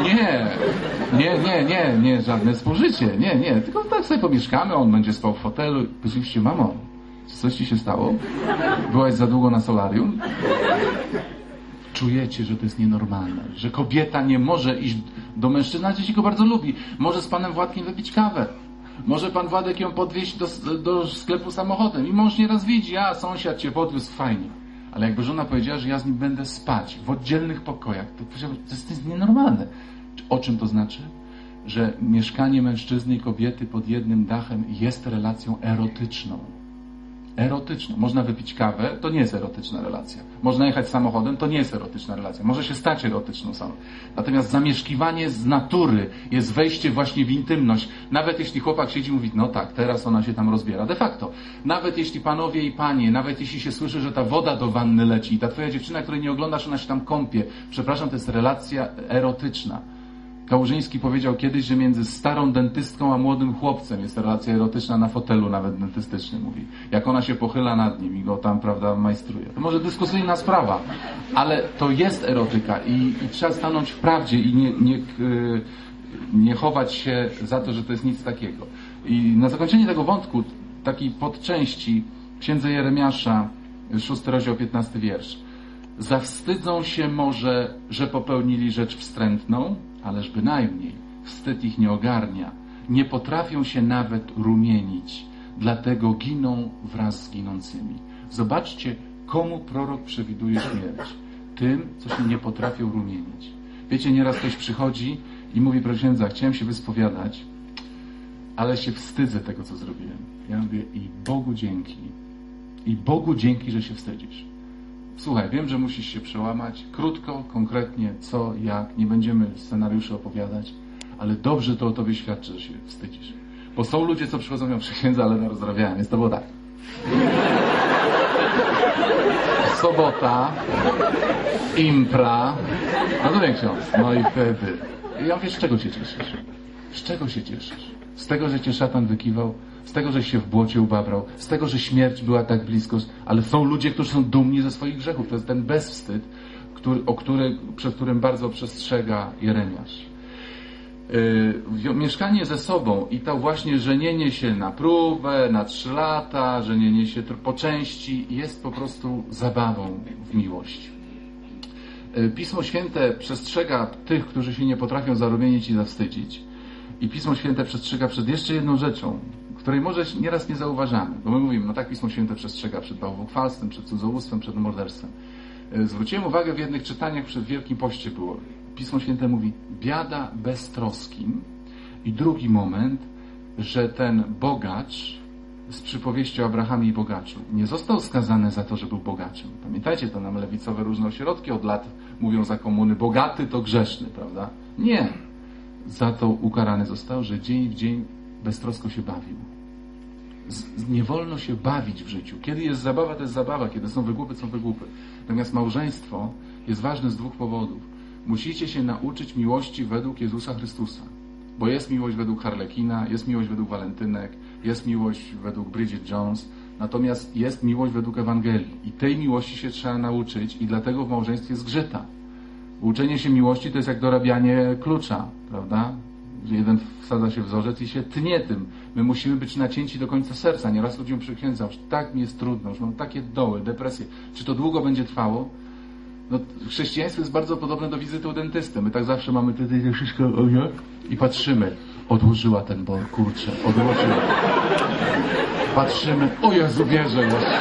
nie, żadne współżycie, nie, tylko tak sobie pomieszkamy, on będzie spał w fotelu. Oczywiście, mamo, coś ci się stało? Byłaś za długo na solarium? Czujecie, że to jest nienormalne, że kobieta nie może iść do mężczyzny, a dzieci go bardzo lubi. Może z panem Władkiem wypić kawę. Może pan Władek ją podwieźć do sklepu samochodem i mąż nieraz widzi, a sąsiad cię podwiózł, fajnie. Ale jakby żona powiedziała, że ja z nim będę spać w oddzielnych pokojach, to powiedziałby, to jest nienormalne. O czym to znaczy? Że mieszkanie mężczyzny i kobiety pod jednym dachem jest relacją erotyczną. Erotyczną. Można wypić kawę, to nie jest erotyczna relacja. Można jechać samochodem, to nie jest erotyczna relacja. Może się stać erotyczną samą. Natomiast zamieszkiwanie z natury jest wejście właśnie w intymność. Nawet jeśli chłopak siedzi i mówi, no tak, teraz ona się tam rozbiera. De facto. Nawet jeśli panowie i panie, nawet jeśli się słyszy, że ta woda do wanny leci i ta twoja dziewczyna, której nie oglądasz, ona się tam kąpie. Przepraszam, to jest relacja erotyczna. Kałużyński powiedział kiedyś, że między starą dentystką a młodym chłopcem jest relacja erotyczna na fotelu, nawet dentystyczny mówi. Jak ona się pochyla nad nim i go tam, prawda, majstruje. To może dyskusyjna sprawa, ale to jest erotyka i trzeba stanąć w prawdzie i nie chować się za to, że to jest nic takiego. I na zakończenie tego wątku, takiej podczęści księdza Jeremiasza, 6 rozdział, 15 wiersz. Zawstydzą się może, że popełnili rzecz wstrętną, ależ bynajmniej wstyd ich nie ogarnia. Nie potrafią się nawet rumienić, dlatego giną wraz z ginącymi. Zobaczcie, komu prorok przewiduje śmierć. Tym, co się nie potrafią rumienić. Wiecie, nieraz ktoś przychodzi i mówi, proszę księdza, chciałem się wyspowiadać, ale się wstydzę tego, co zrobiłem. Ja mówię, i Bogu dzięki, że się wstydzisz. Słuchaj, wiem, że musisz się przełamać. Krótko, konkretnie, co, jak. Nie będziemy scenariuszy opowiadać, ale dobrze to o tobie świadczy, że się wstydzisz. Bo są ludzie, co przychodzą, mówią, księdza, ale rozrabiałem. Więc to było tak. Sobota, impra. No to wiem, ksiądz. No i wtedy. Ja mówię, z czego się cieszysz? Z czego się cieszysz? Z tego, że cię szatan wykiwał? Z tego, że się w błocie ubabrał? Z tego, że śmierć była tak blisko? Ale są ludzie, którzy są dumni ze swoich grzechów. To jest ten bezwstyd, przed którym bardzo przestrzega Jeremiasz. Mieszkanie ze sobą i to właśnie żenienie się na próbę, na 3 lata, żenienie się po części jest po prostu zabawą w miłość. Pismo Święte przestrzega tych, którzy się nie potrafią zarumienić i zawstydzić. I Pismo Święte przestrzega przed jeszcze jedną rzeczą, której może nieraz nie zauważamy. Bo my mówimy, no tak, Pismo Święte przestrzega przed bałwochwalstwem, przed cudzołóstwem, przed morderstwem. Zwróciłem uwagę w jednych czytaniach przed Wielkim Poście było. Pismo Święte mówi, biada beztroskim. I drugi moment, że ten bogacz z przypowieści o Abrahamie i bogaczu nie został skazany za to, że był bogaczem. Pamiętajcie, to nam lewicowe różne ośrodki od lat mówią za komuny, bogaty to grzeszny, prawda? Nie. Za to ukarany został, że dzień w dzień beztrosko się bawił. Nie wolno się bawić w życiu. Kiedy jest zabawa, to jest zabawa. Kiedy są wygłupy, są wygłupy. Natomiast małżeństwo jest ważne z dwóch powodów. Musicie się nauczyć miłości według Jezusa Chrystusa. Bo jest miłość według Harlekina, jest miłość według Walentynek, jest miłość według Bridget Jones, natomiast jest miłość według Ewangelii. I tej miłości się trzeba nauczyć i dlatego w małżeństwie zgrzyta. Uczenie się miłości to jest jak dorabianie klucza, prawda? Że jeden wsadza się w wzorzec i się tnie tym. My musimy być nacięci do końca serca. Nieraz ludziom przykręcam, że tak mi jest trudno, że mam takie doły, depresje. Czy to długo będzie trwało? No, chrześcijaństwo jest bardzo podobne do wizyty u dentysty. My tak zawsze mamy tutaj wszystko i patrzymy. Odłożyła ten bol, kurczę, odłożyła. Patrzymy, o Jezu, wierzę jeszcze.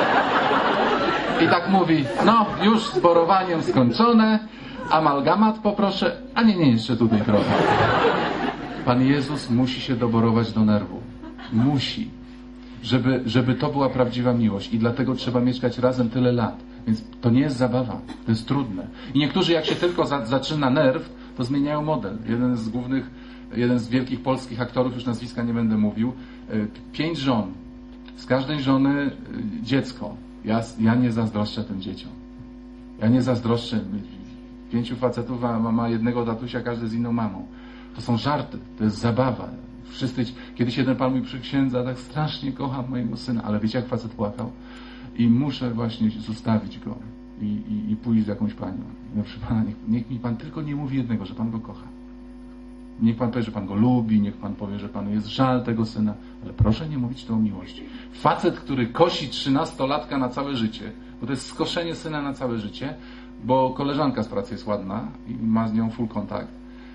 I tak mówi, no już z borowaniem skończone, amalgamat poproszę, a nie, jeszcze tutaj trochę. Pan Jezus musi się doborować do nerwu. Musi. Żeby to była prawdziwa miłość. I dlatego trzeba mieszkać razem tyle lat. Więc to nie jest zabawa. To jest trudne. I niektórzy jak się tylko zaczyna nerw, to zmieniają model. Jeden z wielkich polskich aktorów, już nazwiska nie będę mówił, 5 żon. Z każdej żony dziecko. Ja nie zazdroszczę tym dzieciom. Ja nie zazdroszczę. 5 facetów ma jednego tatusia, każdy z inną mamą. To są żarty, to jest zabawa. Kiedyś jeden pan mi przyksiędza, tak strasznie kocham mojego syna, ale wiecie jak facet płakał? I muszę właśnie zostawić go i pójść z jakąś panią. Proszę pana, niech mi pan tylko nie mówi jednego, że pan go kocha. Niech pan powie, że pan go lubi, niech pan powie, że panu jest żal tego syna, ale proszę nie mówić tu o miłości. Facet, który kosi 13-latka na całe życie, bo to jest skoszenie syna na całe życie, bo koleżanka z pracy jest ładna i ma z nią full kontakt,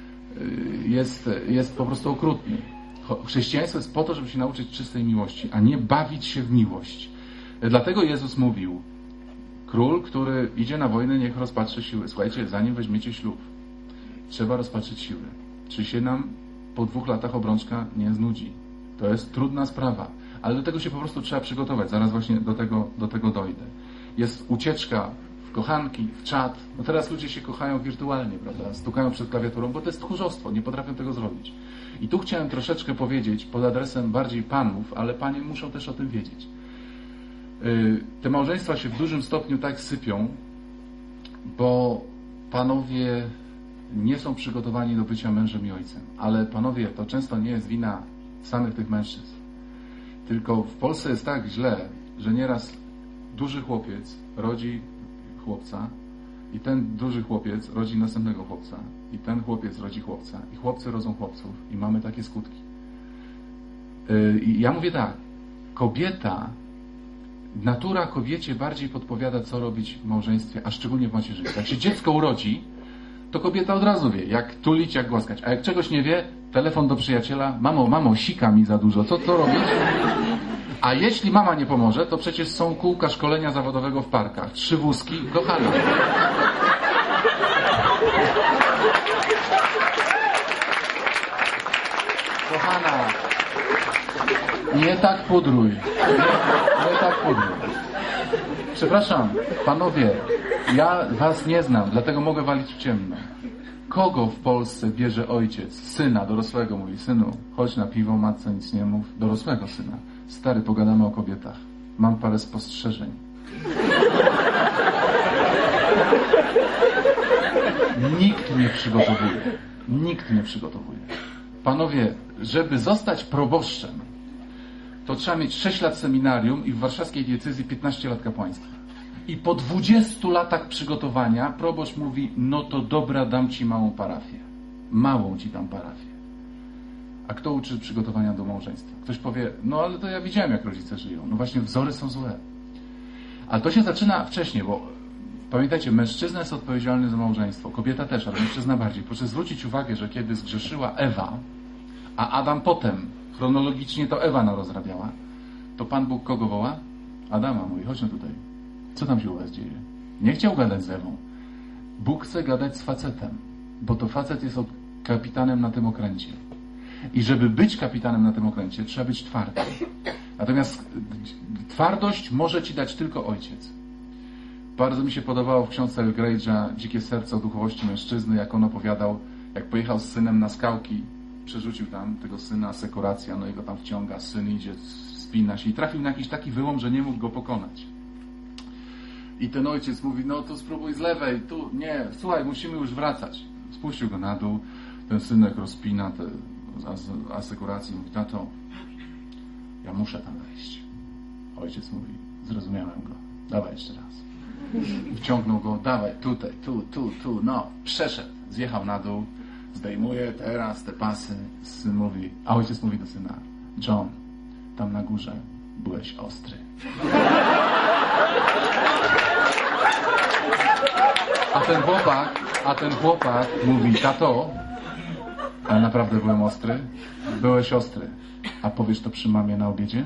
jest po prostu okrutny. Chrześcijaństwo jest po to, żeby się nauczyć czystej miłości, a nie bawić się w miłość. Dlatego Jezus mówił, król, który idzie na wojnę, niech rozpatrzy siły. Słuchajcie, zanim weźmiecie ślub, trzeba rozpatrzyć siły. Czy się nam po 2 latach obrączka nie znudzi? To jest trudna sprawa, ale do tego się po prostu trzeba przygotować. Zaraz właśnie do tego dojdę. Jest ucieczka w kochanki, w czat. No teraz ludzie się kochają wirtualnie, prawda? Stukają przed klawiaturą, bo to jest tchórzostwo, nie potrafią tego zrobić. I tu chciałem troszeczkę powiedzieć pod adresem bardziej panów, ale panie muszą też o tym wiedzieć. Te małżeństwa się w dużym stopniu tak sypią, bo panowie nie są przygotowani do bycia mężem i ojcem. Ale panowie, to często nie jest wina samych tych mężczyzn. Tylko w Polsce jest tak źle, że nieraz duży chłopiec rodzi chłopca i ten duży chłopiec rodzi następnego chłopca i ten chłopiec rodzi chłopca i chłopcy rodzą chłopców i mamy takie skutki. I ja mówię tak, natura kobiecie bardziej podpowiada, co robić w małżeństwie, a szczególnie w macierzyństwie. Jak się dziecko urodzi, to kobieta od razu wie, jak tulić, jak głaskać. A jak czegoś nie wie, telefon do przyjaciela, mamo, sika mi za dużo, co robisz? A jeśli mama nie pomoże, to przecież są kółka szkolenia zawodowego w parkach. 3 wózki, kochana. Kochana, nie tak pudruj. Nie tak pudruj. Przepraszam, panowie, ja was nie znam, dlatego mogę walić w ciemno. Kogo w Polsce bierze ojciec, syna dorosłego, mówi, synu, chodź na piwo, matce nic nie mów, dorosłego syna. Stary, pogadamy o kobietach. Mam parę spostrzeżeń. Nikt mnie przygotowuje. Nikt mnie przygotowuje. Panowie, żeby zostać proboszczem, to trzeba mieć 6 lat seminarium i w warszawskiej diecezji 15 lat kapłaństwa. I po 20 latach przygotowania proboszcz mówi, no to dobra, dam ci małą parafię. Małą ci dam parafię. A kto uczy przygotowania do małżeństwa? Ktoś powie, no ale to ja widziałem, jak rodzice żyją. No właśnie, wzory są złe. Ale to się zaczyna wcześniej, bo pamiętajcie, mężczyzna jest odpowiedzialny za małżeństwo, kobieta też, ale mężczyzna bardziej. Proszę zwrócić uwagę, że kiedy zgrzeszyła Ewa, a Adam potem. Chronologicznie to Ewa narozrabiała. To Pan Bóg kogo woła? Adama mówi, chodź no tutaj. Co tam się u was dzieje? Nie chciał gadać z Ewą. Bóg chce gadać z facetem, bo to facet jest kapitanem na tym okręcie. I żeby być kapitanem na tym okręcie, trzeba być twardy. Natomiast twardość może ci dać tylko ojciec. Bardzo mi się podobało w książce El Grejdża Dzikie serce o duchowości mężczyzny, jak on opowiadał, jak pojechał z synem na skałki, przerzucił tam tego syna, asekuracja, no i go tam wciąga, syn idzie, spina się i trafił na jakiś taki wyłom, że nie mógł go pokonać. I ten ojciec mówi, no to spróbuj z lewej, tu, nie, słuchaj, musimy już wracać. Spuścił go na dół, ten synek rozpina te asekuracji i mówi, tato, ja muszę tam wejść. Ojciec mówi, zrozumiałem go, dawaj jeszcze raz. Wciągnął go, dawaj, tutaj, tu, no, przeszedł, zjechał na dół, zdejmuje teraz te pasy, syn mówi, a ojciec mówi do syna, John, tam na górze byłeś ostry. A ten chłopak mówi, tato, ale naprawdę byłem ostry? Byłeś ostry. A powiesz to przy mamie na obiedzie?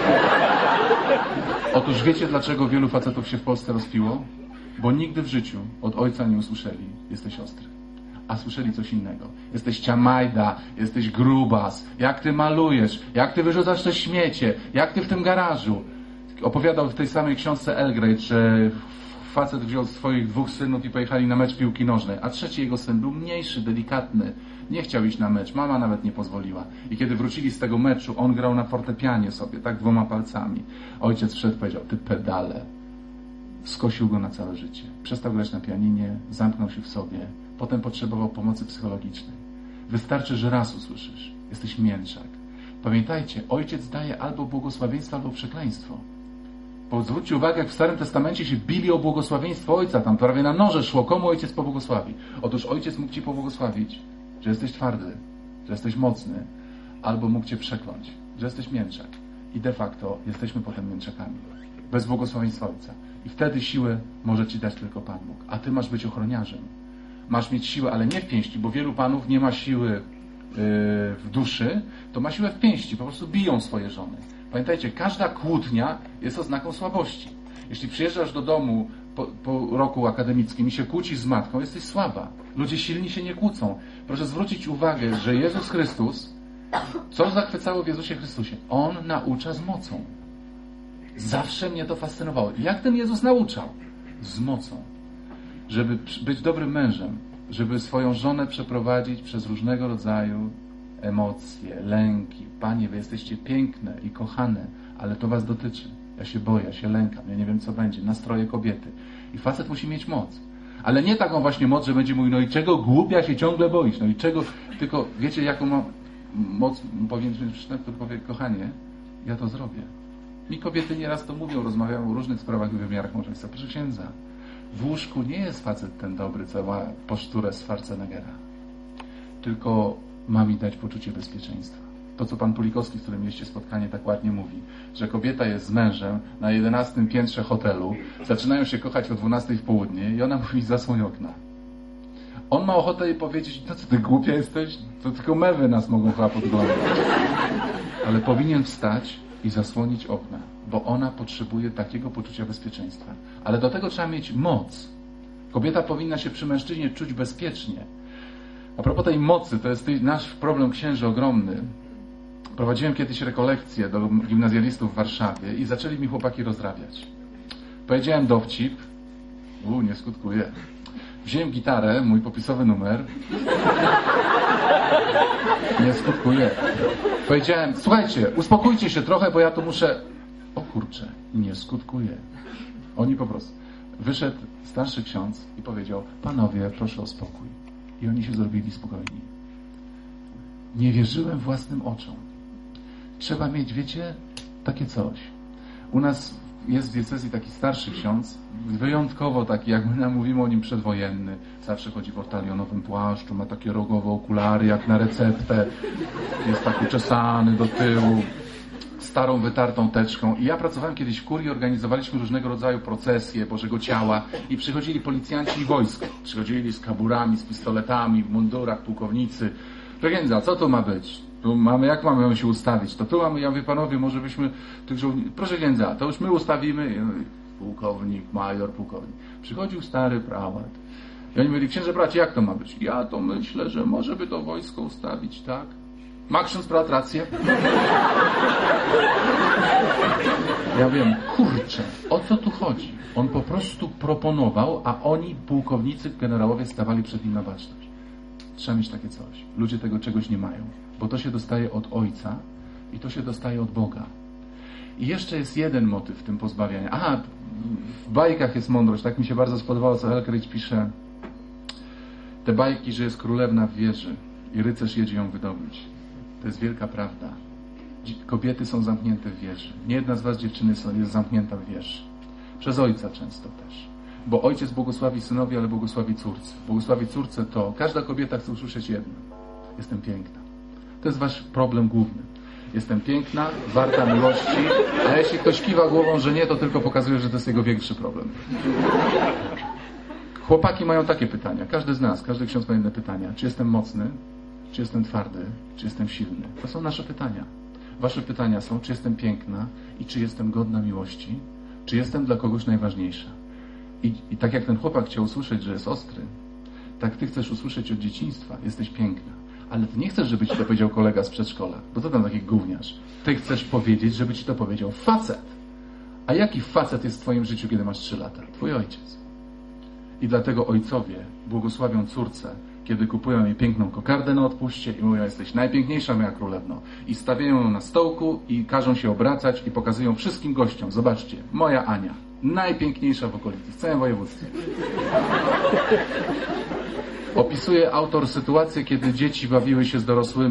Otóż wiecie, dlaczego wielu facetów się w Polsce rozpiło? Bo nigdy w życiu od ojca nie usłyszeli, jesteś ostry. A słyszeli coś innego. Jesteś ciamajda, jesteś grubas, jak ty malujesz, jak ty wyrzucasz te śmiecie, jak ty w tym garażu. Opowiadał w tej samej książce El Grejdż, że facet wziął swoich 2 synów i pojechali na mecz piłki nożnej, a trzeci jego syn był mniejszy, delikatny. Nie chciał iść na mecz, mama nawet nie pozwoliła. I kiedy wrócili z tego meczu, on grał na fortepianie sobie, tak 2 palcami. Ojciec wszedł i powiedział, ty pedale. Skosił go na całe życie. Przestał grać na pianinie, zamknął się w sobie. Potem potrzebował pomocy psychologicznej. Wystarczy, że raz usłyszysz. Jesteś mięczak. Pamiętajcie, ojciec daje albo błogosławieństwo, albo przekleństwo. Bo zwróćcie uwagę, jak w Starym Testamencie się bili o błogosławieństwo ojca. Tam prawie na noże szło. Komu ojciec pobłogosławi? Otóż ojciec mógł ci pobłogosławić, że jesteś twardy, że jesteś mocny, albo mógł cię przekląć, że jesteś mięczak. I de facto jesteśmy potem mięczakami. Bez błogosławieństwa ojca. I wtedy siłę może ci dać tylko Pan Bóg. A ty masz być ochroniarzem. Masz mieć siłę, ale nie w pięści, bo wielu panów nie ma siły w duszy, to ma siłę w pięści. Po prostu biją swoje żony. Pamiętajcie, każda kłótnia jest oznaką słabości. Jeśli przyjeżdżasz do domu po roku akademickim i się kłócisz z matką, jesteś słaba. Ludzie silni się nie kłócą. Proszę zwrócić uwagę, że Jezus Chrystus, co zachwycało w Jezusie Chrystusie? On naucza z mocą. Zawsze mnie to fascynowało. Jak ten Jezus nauczał? Z mocą. Żeby być dobrym mężem, żeby swoją żonę przeprowadzić przez różnego rodzaju emocje, lęki. Panie, wy jesteście piękne i kochane, ale to was dotyczy. Ja się boję, ja się lękam, ja nie wiem co będzie. Nastroje kobiety. I facet musi mieć moc. Ale nie taką właśnie moc, że będzie mówił, no i czego głupia się ciągle boisz? No i czego, tylko wiecie jaką ma moc, powinien być przystęp, który powie, kochanie, ja to zrobię. Mi kobiety nieraz to mówią, rozmawiają o różnych sprawach i wymiarach małżeństwa. Proszę księdza, w łóżku nie jest facet ten dobry, co ma poszturę z Schwarzeneggera. Tylko ma mi dać poczucie bezpieczeństwa. To, co pan Pulikowski, w którym mieście spotkanie, tak ładnie mówi, że kobieta jest z mężem na 11 piętrze hotelu, zaczynają się kochać o 12 w południe i ona mówi, zasłoń okna. On ma ochotę jej powiedzieć, no co ty głupia jesteś? To tylko mewy nas mogą chyba podglądać. Ale powinien wstać i zasłonić okna, bo ona potrzebuje takiego poczucia bezpieczeństwa. Ale do tego trzeba mieć moc. Kobieta powinna się przy mężczyźnie czuć bezpiecznie. A propos tej mocy, to jest nasz problem księży ogromny. Prowadziłem kiedyś rekolekcję do gimnazjalistów w Warszawie i zaczęli mi chłopaki rozrabiać. Powiedziałem dowcip. Nie skutkuje. Wziąłem gitarę, mój popisowy numer. Nie skutkuje. Powiedziałem, słuchajcie, uspokójcie się trochę, bo ja tu muszę... O kurczę, nie skutkuje. Oni po prostu... Wyszedł starszy ksiądz i powiedział, panowie, proszę o spokój. I oni się zrobili spokojni. Nie wierzyłem własnym oczom. Trzeba mieć, wiecie, takie coś. U nas jest w diecezji taki starszy ksiądz, wyjątkowo taki, jak my mówimy o nim przedwojenny. Zawsze chodzi w ortalionowym płaszczu, ma takie rogowe okulary, jak na receptę. Jest tak uczesany do tyłu, starą, wytartą teczką. I ja pracowałem kiedyś w kurii, organizowaliśmy różnego rodzaju procesje Bożego Ciała i przychodzili policjanci i wojsko. Przychodzili z kaburami, z pistoletami, w mundurach, pułkownicy. Proszę księdza, co to ma być? To jak mamy ją się ustawić? To tu mamy, ja mówię, panowie, może byśmy tych żołnierzy, proszę księdza, to już my ustawimy, pułkownik, major, pułkownik. Przychodził stary prałat. I oni mówili, księże bracie, jak to ma być? Ja to myślę, że może by to wojsko ustawić, tak? Ma ksiądz brat rację? Ja wiem, kurczę, o co tu chodzi? On po prostu proponował, a oni, pułkownicy, generałowie, stawali przed nim na baczność. Trzeba mieć takie coś. Ludzie tego czegoś nie mają, bo to się dostaje od Ojca i to się dostaje od Boga. I jeszcze jest jeden motyw w tym pozbawianiu. Aha, w bajkach jest mądrość. Tak mi się bardzo spodobało, co Helkridge pisze. Te bajki, że jest królewna w wieży i rycerz jedzie ją wydobyć. To jest wielka prawda. Kobiety są zamknięte w wieży. Nie jedna z was, dziewczyny, jest zamknięta w wieży. Przez ojca często też. Bo ojciec błogosławi synowi, ale błogosławi córce. Błogosławi córce to każda kobieta chce usłyszeć jedno. Jestem piękna. To jest wasz problem główny. Jestem piękna, warta miłości, a jeśli ktoś kiwa głową, że nie, to tylko pokazuje, że to jest jego większy problem. Chłopaki mają takie pytania. Każdy z nas, każdy ksiądz ma inne pytania. Czy jestem mocny? Czy jestem twardy? Czy jestem silny? To są nasze pytania. Wasze pytania są, czy jestem piękna i czy jestem godna miłości? Czy jestem dla kogoś najważniejsza? I tak jak ten chłopak chciał usłyszeć, że jest ostry, tak ty chcesz usłyszeć od dzieciństwa, jesteś piękna. Ale ty nie chcesz, żeby ci to powiedział kolega z przedszkola, bo to tam taki gówniarz. Ty chcesz powiedzieć, żeby ci to powiedział facet. A jaki facet jest w twoim życiu, kiedy masz 3 lata? Twój ojciec. I dlatego ojcowie błogosławią córce, kiedy kupują jej piękną kokardę na odpuście i mówią, jesteś najpiękniejsza moja królewno. I stawiają ją na stołku i każą się obracać i pokazują wszystkim gościom. Zobaczcie, moja Ania. Najpiękniejsza w okolicy, w całym województwie. Opisuje autor sytuację, kiedy dzieci bawiły się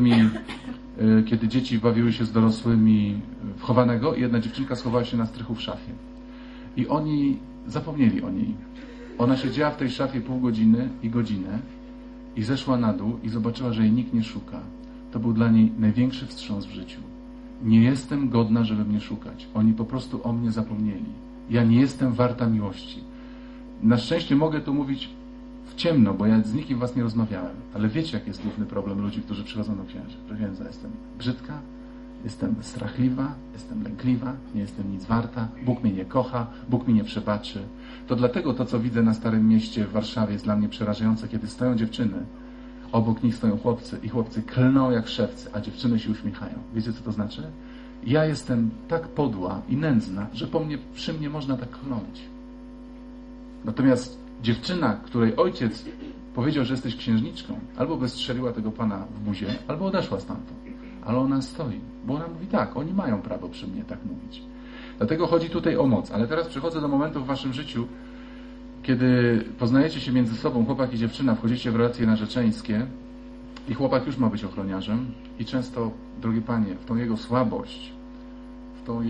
z dorosłymi w chowanego i jedna dziewczynka schowała się na strychu w szafie. I oni zapomnieli o niej. Ona siedziała w tej szafie pół godziny i godzinę i zeszła na dół i zobaczyła, że jej nikt nie szuka. To był dla niej największy wstrząs w życiu. Nie jestem godna, żeby mnie szukać. Oni po prostu o mnie zapomnieli. Ja nie jestem warta miłości. Na szczęście mogę tu mówić w ciemno, bo ja z nikim was nie rozmawiałem. Ale wiecie, jaki jest główny problem ludzi, którzy przychodzą do księży. Proszę księdza, jestem brzydka, jestem strachliwa, jestem lękliwa, nie jestem nic warta, Bóg mnie nie kocha, Bóg mi nie przebaczy. To dlatego to, co widzę na Starym Mieście w Warszawie, jest dla mnie przerażające, kiedy stoją dziewczyny, obok nich stoją chłopcy i chłopcy klną jak szewcy, a dziewczyny się uśmiechają. Wiecie, co to znaczy? Ja jestem tak podła i nędzna, że przy mnie można tak kląć. Natomiast dziewczyna, której ojciec powiedział, że jesteś księżniczką, albo wystrzeliła tego pana w buzię, albo odeszła stamtąd. Ale ona stoi, bo ona mówi tak, oni mają prawo przy mnie tak mówić. Dlatego chodzi tutaj o moc. Ale teraz przechodzę do momentu w waszym życiu, kiedy poznajecie się między sobą, chłopak i dziewczyna, wchodzicie w relacje narzeczeńskie i chłopak już ma być ochroniarzem i często, drogie panie, w tą jego słabość, w tą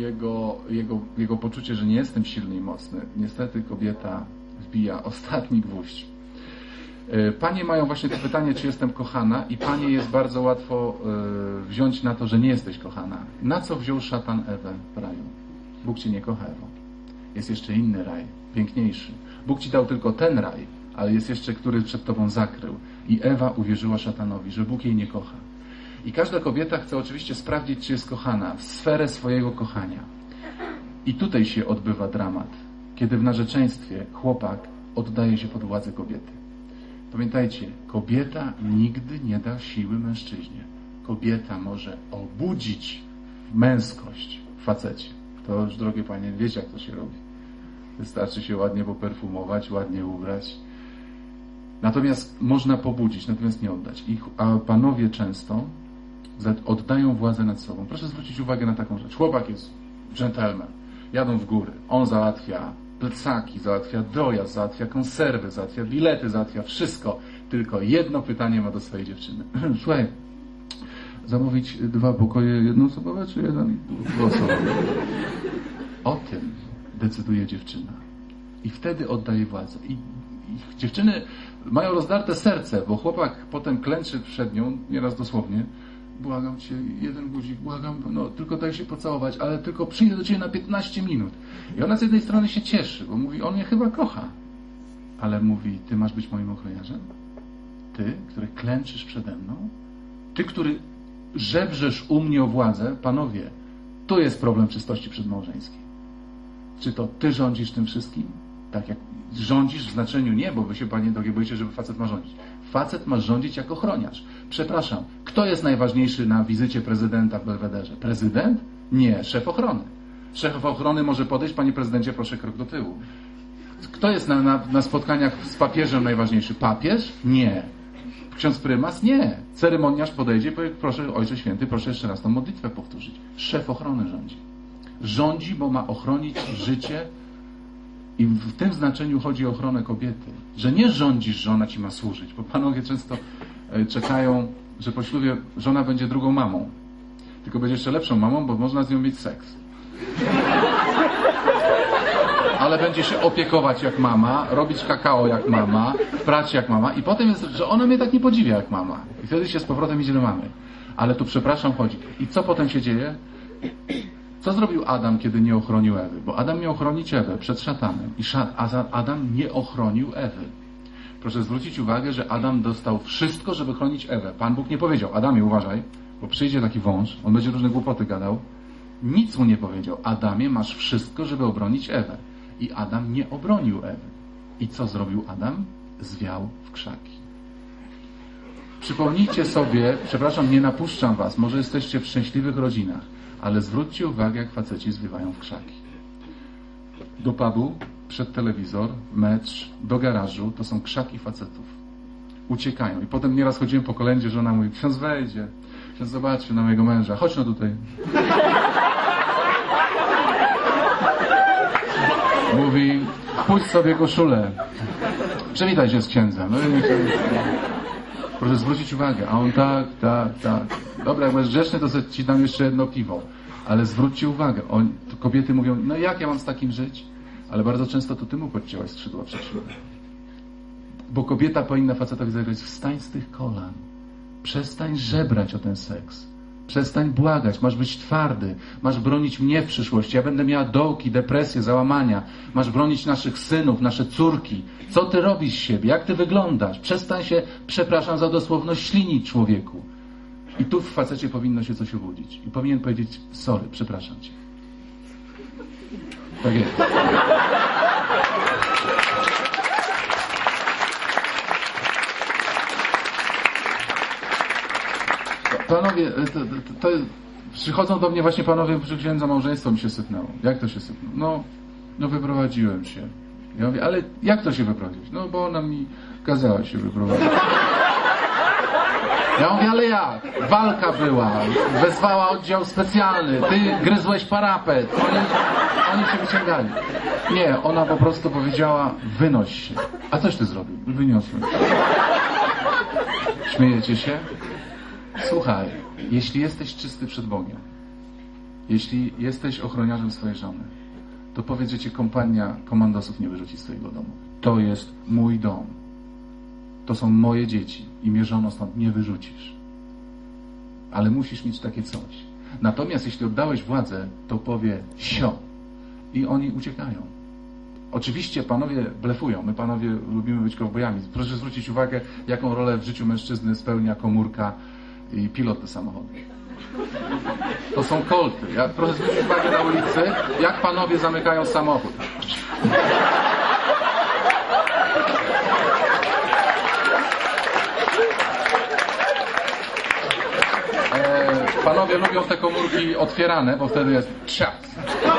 jego poczucie, że nie jestem silny i mocny, niestety kobieta wbija ostatni gwóźdź. Panie mają właśnie to pytanie, czy jestem kochana, i panie jest bardzo łatwo wziąć na to, że nie jesteś kochana. Na co wziął szatan Ewę w raju? Bóg cię nie kocha, Ewo. Jest jeszcze inny raj, piękniejszy. Bóg ci dał tylko ten raj, ale jest jeszcze, który przed tobą zakrył. I Ewa uwierzyła szatanowi, że Bóg jej nie kocha. I każda kobieta chce oczywiście sprawdzić, czy jest kochana, w sferę swojego kochania. I tutaj się odbywa dramat, kiedy w narzeczeństwie chłopak oddaje się pod władzę kobiety. Pamiętajcie, kobieta nigdy nie da siły mężczyźnie. Kobieta może obudzić męskość w facecie. To już, drogie panie, wiecie, jak to się robi. Wystarczy się ładnie poperfumować, ładnie ubrać. Natomiast można pobudzić, natomiast nie oddać. A panowie często oddają władzę nad sobą. Proszę zwrócić uwagę na taką rzecz. Chłopak jest dżentelmen. Jadą w góry. On załatwia plecaki, załatwia dojazd, załatwia konserwy, załatwia bilety, załatwia wszystko. Tylko jedno pytanie ma do swojej dziewczyny. Słuchaj, zamówić 2 pokoje jednoosobowe, czy 1 dwuosobowy? O tym decyduje dziewczyna. I wtedy oddaje władzę. I dziewczyny mają rozdarte serce, bo chłopak potem klęczy przed nią, nieraz dosłownie. Błagam cię, 1 guzik, błagam, no tylko daj się pocałować, ale tylko przyjdę do ciebie na 15 minut. I ona z jednej strony się cieszy, bo mówi, on mnie chyba kocha. Ale mówi, ty masz być moim ochroniarzem? Ty, który klęczysz przede mną? Ty, który żebrzesz u mnie o władzę, panowie, tu jest problem czystości przedmałżeńskiej. Czy to ty rządzisz tym wszystkim? Tak jak rządzisz w znaczeniu nie, bo wy się, panie drogie, boicie, żeby facet ma rządzić. Facet ma rządzić jako ochroniarz. Przepraszam, kto jest najważniejszy na wizycie prezydenta w Belwederze? Prezydent? Nie, szef ochrony. Szef ochrony może podejść, panie prezydencie, proszę krok do tyłu. Kto jest na spotkaniach z papieżem najważniejszy? Papież? Nie. Ksiądz prymas? Nie. Ceremoniarz podejdzie i powie, proszę, Ojcze Święty, proszę jeszcze raz tą modlitwę powtórzyć. Szef ochrony rządzi. Rządzi, bo ma ochronić życie i w tym znaczeniu chodzi o ochronę kobiety. Że nie rządzisz, że ona ci ma służyć, bo panowie często czekają, że po ślubie żona będzie drugą mamą. Tylko będzie jeszcze lepszą mamą, bo można z nią mieć seks. Ale będzie się opiekować jak mama, robić kakao jak mama, prać jak mama i potem jest, że ona mnie tak nie podziwia jak mama. I wtedy się z powrotem idzie do mamy. Ale tu, przepraszam, chodzi. I co potem się dzieje? Co zrobił Adam, kiedy nie ochronił Ewy? Bo Adam miał chronić Ewę przed szatanem. I Adam nie ochronił Ewy. Proszę zwrócić uwagę, że Adam dostał wszystko, żeby chronić Ewę. Pan Bóg nie powiedział, Adamie, uważaj, bo przyjdzie taki wąż, on będzie różne głupoty gadał. Nic mu nie powiedział. Adamie, masz wszystko, żeby obronić Ewę. I Adam nie obronił Ewy. I co zrobił Adam? Zwiał w krzaki. Przypomnijcie sobie, przepraszam, nie napuszczam was, może jesteście w szczęśliwych rodzinach, ale zwróćcie uwagę, jak faceci zwiewają w krzaki. Do pubu, przed telewizor, mecz, do garażu, to są krzaki facetów. Uciekają. I potem nieraz chodziłem po kolędzie, żona mówi, ksiądz wejdzie, ksiądz zobaczy na mojego męża, chodź no tutaj. Mówi, puść sobie koszulę. Przywitaj się z księdzem. No i proszę zwrócić uwagę. A on tak. Dobra, jak będziesz grzeczny, to ci dam jeszcze jedno piwo. Ale zwróćcie uwagę. Kobiety mówią, no jak ja mam z takim żyć? Ale bardzo często to ty mu podcięłaś skrzydła przed ślubem. Bo kobieta powinna facetowi zagrać, wstań z tych kolan. Przestań żebrać o ten seks. Przestań błagać, masz być twardy, masz bronić mnie w przyszłości, ja będę miała dołki, depresję, załamania, masz bronić naszych synów, nasze córki. Co ty robisz z siebie? Jak ty wyglądasz? Przestań się, przepraszam za dosłowność, ślinić, człowieku. I tu w facecie powinno się coś obudzić. I powinien powiedzieć, sorry, przepraszam cię. Tak jest. Panowie, przychodzą do mnie właśnie panowie, że księdza małżeństwo mi się sypnęło. Jak to się sypnęło? No wyprowadziłem się. Ja mówię, ale jak to się wyprowadzić? No bo ona mi kazała się wyprowadzić. Ja mówię, ale jak? Walka była, wezwała oddział specjalny, ty gryzłeś parapet, oni się wyciągali. Nie, ona po prostu powiedziała, wynoś się. A coś ty zrobił? Wyniosłem. Śmiejecie się? Słuchaj, jeśli jesteś czysty przed Bogiem, jeśli jesteś ochroniarzem swojej żony, to powiedz, że cię kompania komandosów nie wyrzuci z twojego domu. To jest mój dom. To są moje dzieci i mnie żono stąd nie wyrzucisz. Ale musisz mieć takie coś. Natomiast jeśli oddałeś władzę, to powie sio. I oni uciekają. Oczywiście panowie blefują. My panowie lubimy być kowbojami. Proszę zwrócić uwagę, jaką rolę w życiu mężczyzny spełnia komórka i pilot do samochodu. To są kolty. Proszę zwrócić uwagę na ulicy, jak panowie zamykają samochód. Panowie lubią te komórki otwierane, bo wtedy jest trzask.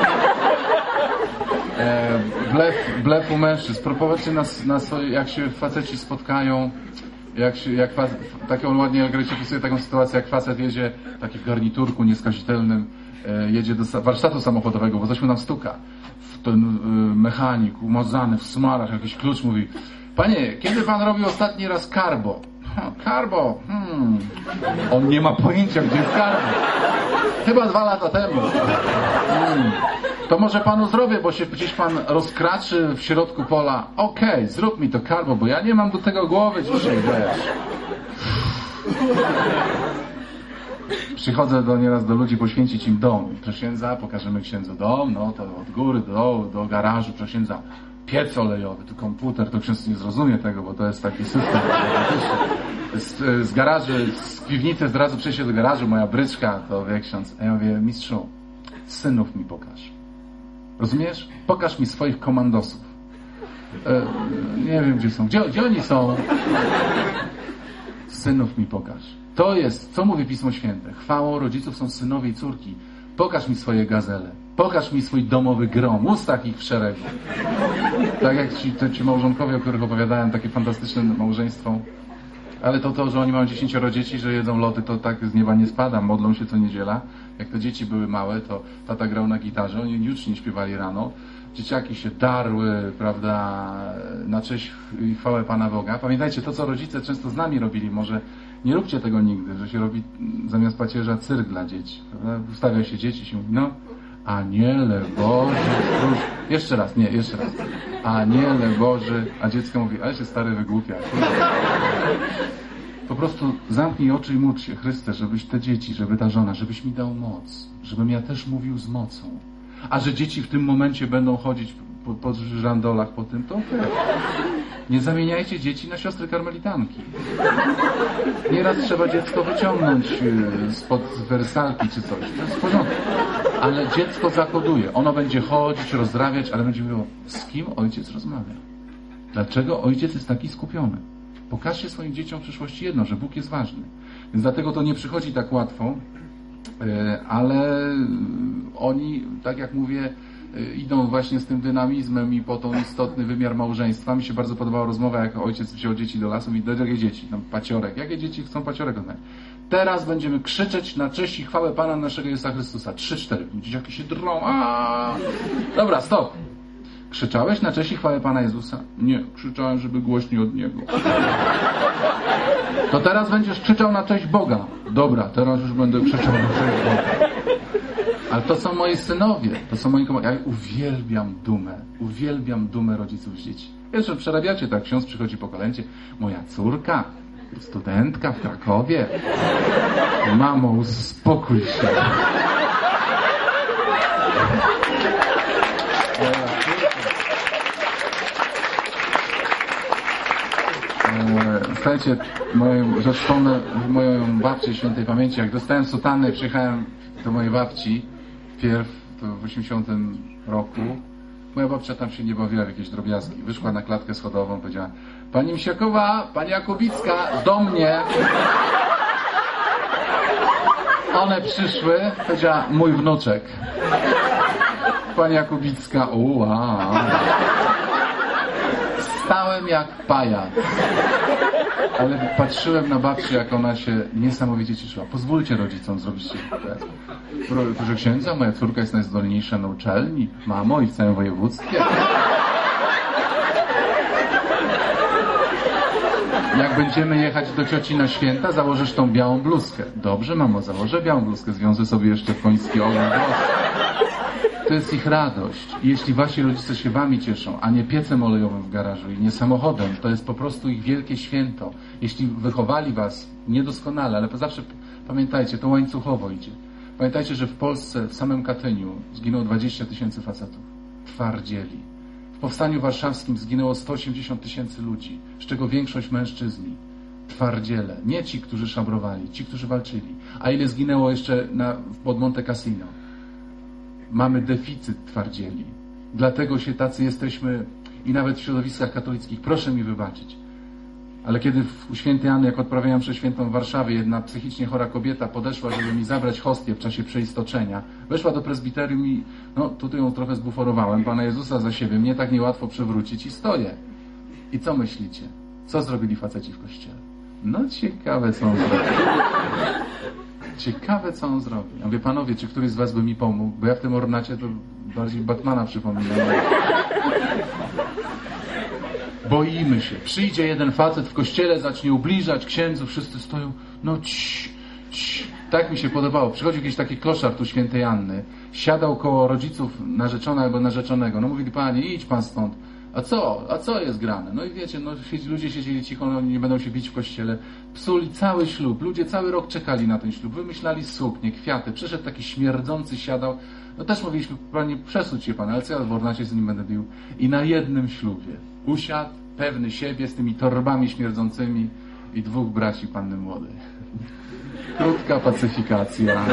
Blef u mężczyzn. Popatrzcie na swoje, jak się faceci spotkają, taką ładnie Elgrycie opisuje taką sytuację, jak facet jedzie taki w garniturku nieskazitelnym, jedzie do warsztatu samochodowego, bo coś mu nam stuka. Ten mechanik umazany w smarach, jakiś klucz mówi, panie, kiedy pan robił ostatni raz carbo? Carbo? On nie ma pojęcia, gdzie jest carbo. Chyba 2 lata temu. To może panu zrobię, bo się gdzieś pan rozkraczy w środku pola. Okej, zrób mi to carbo, bo ja nie mam do tego głowy dzisiaj, wiesz. Przychodzę nieraz do ludzi poświęcić im dom. Proszę księdza, pokażemy księdzu dom, no to od góry do garażu, proszę księdza. piec olejowy, to komputer, to ksiądz nie zrozumie tego, bo to jest taki system. Z garaży, z piwnicy od razu przejście do garażu, moja bryczka, to wie ksiądz. A ja mówię, mistrzu, synów mi pokaż. Rozumiesz? Pokaż mi swoich komandosów. Nie wiem, gdzie są. Gdzie oni są? Synów mi pokaż. To jest, co mówi Pismo Święte. Chwałą rodziców są synowie i córki. Pokaż mi swoje gazele. Pokaż mi swój domowy grom. Ustaw ich w szeregu. Tak jak ci małżonkowie, o których opowiadałem, takie fantastyczne małżeństwo. Ale to, że oni mają 10 dzieci, że jedzą lody, to tak z nieba nie spada. Modlą się co niedziela. Jak te dzieci były małe, to tata grał na gitarze. Oni jucznie śpiewali rano. Dzieciaki się darły, prawda, na cześć i chwałę Pana Boga. Pamiętajcie, to co rodzice często z nami robili, może nie róbcie tego nigdy, że się robi zamiast pacierza cyrk dla dzieci. Prawda? Ustawia się dzieci i się mówi, no, Aniele Boży, stróż. Jeszcze raz. Aniele Boży, a dziecko mówi, ale się stary wygłupia. Po prostu zamknij oczy i módl się, Chryste, żebyś te dzieci, żeby ta żona, żebyś mi dał moc, żebym ja też mówił z mocą. A że dzieci w tym momencie będą chodzić po żandolach po tym, to okej. Nie zamieniajcie dzieci na siostry karmelitanki. Nieraz trzeba dziecko wyciągnąć spod wersalki czy coś. To jest w porządku. Ale dziecko zakoduje. Ono będzie chodzić, rozrabiać, ale będzie mówiło, z kim ojciec rozmawia. Dlaczego ojciec jest taki skupiony? Pokażcie swoim dzieciom w przyszłości jedno, że Bóg jest ważny. Więc dlatego to nie przychodzi tak łatwo, ale oni, tak jak mówię, idą właśnie z tym dynamizmem i po tą istotny wymiar małżeństwa. Mi się bardzo podobała rozmowa, jak ojciec wziął dzieci do lasu i jakie dzieci? Tam paciorek. Jakie dzieci chcą paciorek oddać? Teraz będziemy krzyczeć na cześć i chwałę Pana naszego Jezusa Chrystusa. 3-4. Dzieciaki się drą. Dobra, stop. Krzyczałeś na cześć i chwałę Pana Jezusa? Nie, krzyczałem, żeby głośniej od Niego. To teraz będziesz krzyczał na cześć Boga. Dobra, teraz już będę krzyczał na cześć Boga. Ale to są moi synowie, to są moi komadzy. Ja uwielbiam dumę rodziców z dzieci. Wiesz, że przerabiacie tak, ksiądz przychodzi po kolędzie. Moja córka, studentka w Krakowie. Mamo, uspokój się. Słuchajcie, że wspomnę moją babcię świętej pamięci. Jak dostałem sutannę i przyjechałem do mojej babci, to w 80 roku, moja babcia tam się nie bawiła w jakieś drobiazgi. Wyszła na klatkę schodową, powiedziała, pani Misiakowa, pani Jakubicka, do mnie. One przyszły, powiedziała, mój wnuczek. Pani Jakubicka, stałem jak pajac. Ale patrzyłem na babcię, jak ona się niesamowicie cieszyła. Pozwólcie rodzicom zrobić się. Proszę księdza, moja córka jest najzdolniejsza na uczelni. Mamo, i w całym województwie. Jak będziemy jechać do cioci na święta, założysz tą białą bluzkę. Dobrze, mamo, założę białą bluzkę. Zwiążę sobie jeszcze w koński ogon włosy. To jest ich radość. I jeśli wasi rodzice się wami cieszą, a nie piecem olejowym w garażu i nie samochodem, to jest po prostu ich wielkie święto. Jeśli wychowali was niedoskonale, ale zawsze pamiętajcie, to łańcuchowo idzie. Pamiętajcie, że w Polsce, w samym Katyniu zginęło 20 000 facetów. Twardzieli. W Powstaniu Warszawskim zginęło 180 000 ludzi, z czego większość mężczyźni. Twardziele. Nie ci, którzy szabrowali, ci, którzy walczyli. A ile zginęło jeszcze pod Monte Cassino? Mamy deficyt twardzieli. Dlatego się tacy jesteśmy i nawet w środowiskach katolickich. Proszę mi wybaczyć. Ale kiedy u świętej Anny, jak odprawiałem mszę świętą w Warszawie, jedna psychicznie chora kobieta podeszła, żeby mi zabrać hostię w czasie przeistoczenia. Weszła do prezbiterium i tutaj ją trochę zbuforowałem. Pana Jezusa za siebie. Mnie tak niełatwo przewrócić i stoję. I co myślicie? Co zrobili faceci w kościele? No ciekawe, co on zrobił. Ciekawe, co on zrobi. Ja mówię, panowie, czy któryś z was by mi pomógł? Bo ja w tym ornacie to bardziej Batmana przypominam. Boimy się. Przyjdzie jeden facet w kościele, zacznie ubliżać księdzu, wszyscy stoją, Tak mi się podobało. Przychodził jakiś taki kloszar tu świętej Anny, siadał koło rodziców narzeczonej albo narzeczonego. No mówili, panie, idź pan stąd. A co jest grane? No i wiecie, ludzie siedzieli cicho, oni nie będą się bić w kościele. Psuli cały ślub. Ludzie cały rok czekali na ten ślub. Wymyślali suknie, kwiaty. Przyszedł taki śmierdzący, siadał. No też mówiliśmy, panie, przesuń się pan, ale co ja w ornacie z nim będę bił? I na jednym ślubie usiadł, pewny siebie, z tymi torbami śmierdzącymi i 2 braci panny młodej. Krótka pacyfikacja.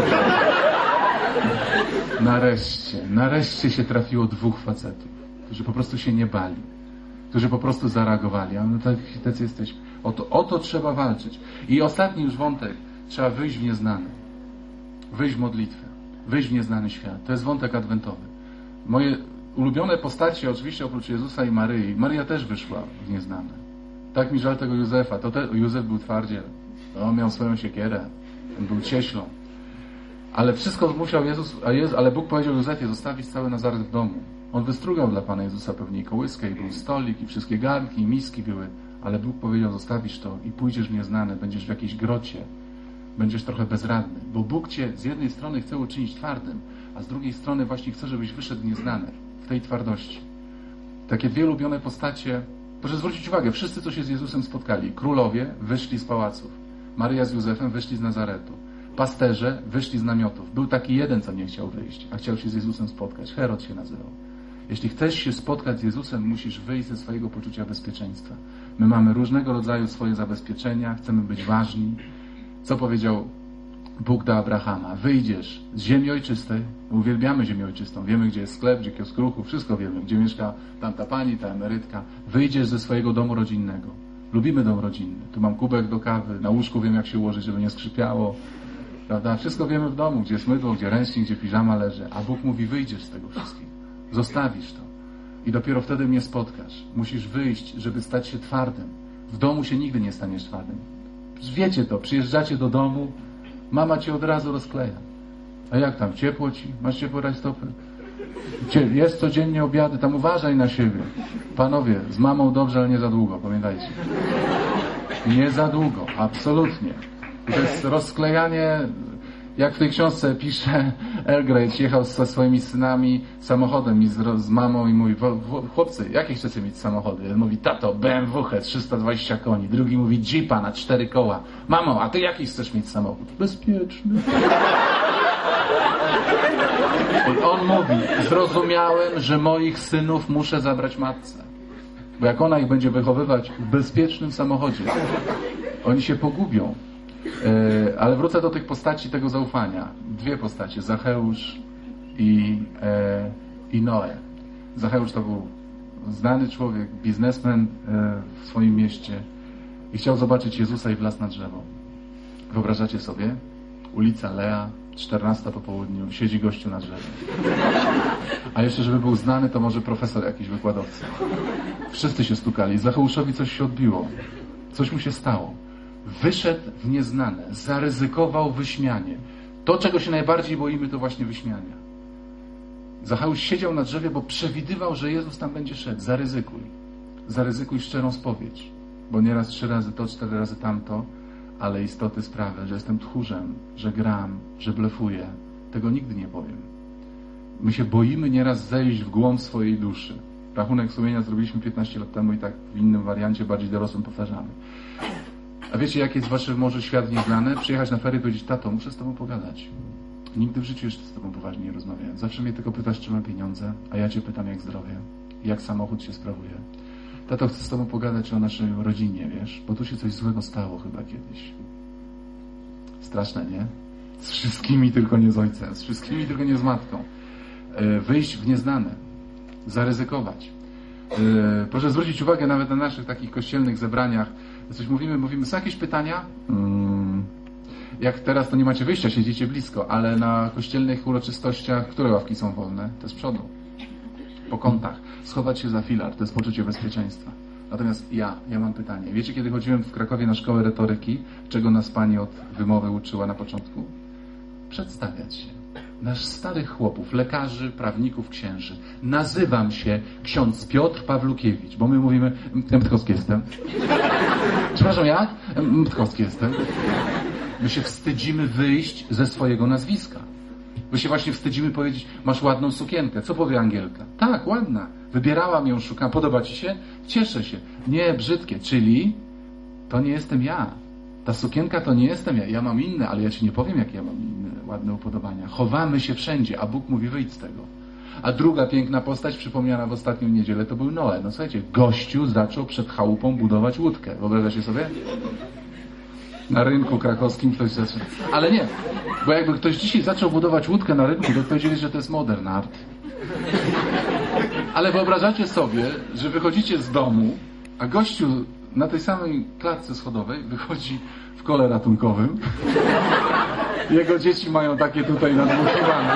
Nareszcie się trafiło 2 facetów, którzy po prostu się nie bali, którzy po prostu zareagowali. A my tacy jesteśmy. O to trzeba walczyć. I ostatni już wątek. Trzeba wyjść w nieznane. Wyjść w modlitwę. Wyjść w nieznany świat. To jest wątek adwentowy. Moje ulubione postacie, oczywiście oprócz Jezusa i Maryi. Maryja też wyszła w nieznane. Tak mi żal tego Józefa. Józef był twardziel. On miał swoją siekierę. On był cieślą. Ale wszystko musiał ale Bóg powiedział Józefie, zostawić cały Nazaret w domu. On wystrugał dla Pana Jezusa pewnie kołyskę i był stolik i wszystkie garnki i miski były. Ale Bóg powiedział, zostawisz to i pójdziesz w nieznane, będziesz w jakiejś grocie, będziesz trochę bezradny. Bo Bóg Cię z jednej strony chce uczynić twardym, a z drugiej strony właśnie chce, żebyś wyszedł w nieznane, w tej twardości. Takie 2 ulubione postacie. Proszę zwrócić uwagę, wszyscy, co się z Jezusem spotkali. Królowie wyszli z pałaców. Maryja z Józefem wyszli z Nazaretu. Pasterze wyszli z namiotów. Był taki jeden, co nie chciał wyjść, a chciał się z Jezusem spotkać. Herod się nazywał. Jeśli chcesz się spotkać z Jezusem, musisz wyjść ze swojego poczucia bezpieczeństwa. My mamy różnego rodzaju swoje zabezpieczenia, chcemy być ważni. Co powiedział Bóg do Abrahama? Wyjdziesz z ziemi ojczystej, uwielbiamy ziemię ojczystą, wiemy, gdzie jest sklep, gdzie kiosk ruchu, wszystko wiemy, gdzie mieszka tamta pani, ta emerytka. Wyjdziesz ze swojego domu rodzinnego. Lubimy dom rodzinny. Tu mam kubek do kawy, na łóżku wiem, jak się ułożyć, żeby nie skrzypiało. Prawda? Wszystko wiemy w domu, gdzie jest mydło, gdzie ręcznik, gdzie piżama leży. A Bóg mówi, wyjdziesz z tego wszystkiego. Zostawisz to. I dopiero wtedy mnie spotkasz. Musisz wyjść, żeby stać się twardym. W domu się nigdy nie staniesz twardym. Wiecie to, przyjeżdżacie do domu, mama cię od razu rozkleja. A jak tam, ciepło ci? Masz ciepłe rajstopy? Jest codziennie obiady, tam uważaj na siebie. Panowie, z mamą dobrze, ale nie za długo, pamiętajcie. Nie za długo, absolutnie. To jest rozklejanie, jak w tej książce pisze, Earl Grey jechał ze swoimi synami samochodem i z mamą i mówi, chłopcy, jakie chcecie mieć samochody? Jeden mówi, tato, BMW 320 koni. Drugi mówi, Jeepa na 4 koła. Mamo, a ty jaki chcesz mieć samochód? Bezpieczny. I on mówi, zrozumiałem, że moich synów muszę zabrać matce. Bo jak ona ich będzie wychowywać w bezpiecznym samochodzie, oni się pogubią. Ale wrócę do tych postaci tego zaufania. 2 postacie, Zacheusz i Noe. Zacheusz to był znany człowiek, biznesmen w swoim mieście i chciał zobaczyć Jezusa i wlazł na drzewo. Wyobrażacie sobie? Ulica Lea, 14 po południu, siedzi gościu na drzewie. A jeszcze, żeby był znany, to może profesor jakiś, wykładowca. Wszyscy się stukali. Zacheuszowi coś się odbiło. Coś mu się stało. Wyszedł w nieznane, zaryzykował wyśmianie. To, czego się najbardziej boimy, to właśnie wyśmiania. Zacheusz siedział na drzewie, bo przewidywał, że Jezus tam będzie szedł. Zaryzykuj. Zaryzykuj szczerą spowiedź. Bo nieraz 3 razy to, 4 razy tamto, ale istoty sprawy, że jestem tchórzem, że gram, że blefuję. Tego nigdy nie powiem. My się boimy nieraz zejść w głąb swojej duszy. Rachunek sumienia zrobiliśmy 15 lat temu i tak w innym wariancie, bardziej dorosłym powtarzamy. A wiecie, jaki jest wasz może świat nieznany? Przyjechać na ferie i powiedzieć, tato, muszę z tobą pogadać. Nigdy w życiu jeszcze z tobą poważnie nie rozmawiałem. Zawsze mnie tylko pytasz, czy mam pieniądze, a ja cię pytam, jak zdrowie, jak samochód się sprawuje. Tato, chcę z tobą pogadać o naszej rodzinie, wiesz, bo tu się coś złego stało chyba kiedyś. Straszne, nie? Z wszystkimi, tylko nie z ojcem. Z wszystkimi, tylko nie z matką. Wyjść w nieznane. Zaryzykować. Proszę zwrócić uwagę nawet na naszych takich kościelnych zebraniach. Coś mówimy, są jakieś pytania? Jak teraz to nie macie wyjścia, siedzicie blisko, ale na kościelnych uroczystościach, które ławki są wolne? Te z przodu. Po kątach. Schować się za filar, to jest poczucie bezpieczeństwa. Natomiast ja mam pytanie. Wiecie, kiedy chodziłem w Krakowie na szkołę retoryki, czego nas pani od wymowy uczyła na początku? Przedstawiać się. Nasz starych chłopów, lekarzy, prawników, księży. Nazywam się ksiądz Piotr Pawlukiewicz, bo my mówimy, Mtkowski jestem. Przepraszam, jak? Mtkowski jestem. My się wstydzimy wyjść ze swojego nazwiska. My się właśnie wstydzimy powiedzieć, masz ładną sukienkę. Co powie Angielka? Tak, ładna. Wybierałam ją, szukałam. Podoba ci się? Cieszę się. Nie, brzydkie. Czyli to nie jestem ja. Ta sukienka to nie jestem ja. Ja mam inne, ale ja ci nie powiem, jakie ja mam inne ładne upodobania. Chowamy się wszędzie, a Bóg mówi, wyjdź z tego. A druga piękna postać przypomniana w ostatnią niedzielę to był Noe. No słuchajcie, gościu zaczął przed chałupą budować łódkę. Wyobrażacie sobie? Na rynku krakowskim ktoś zaczął. Ale nie, bo jakby ktoś dzisiaj zaczął budować łódkę na rynku, to powiedzieli, że to jest modern art. Ale wyobrażacie sobie, że wychodzicie z domu, a gościu na tej samej klatce schodowej wychodzi w kole ratunkowym. Jego dzieci mają takie tutaj nadmuchiwane.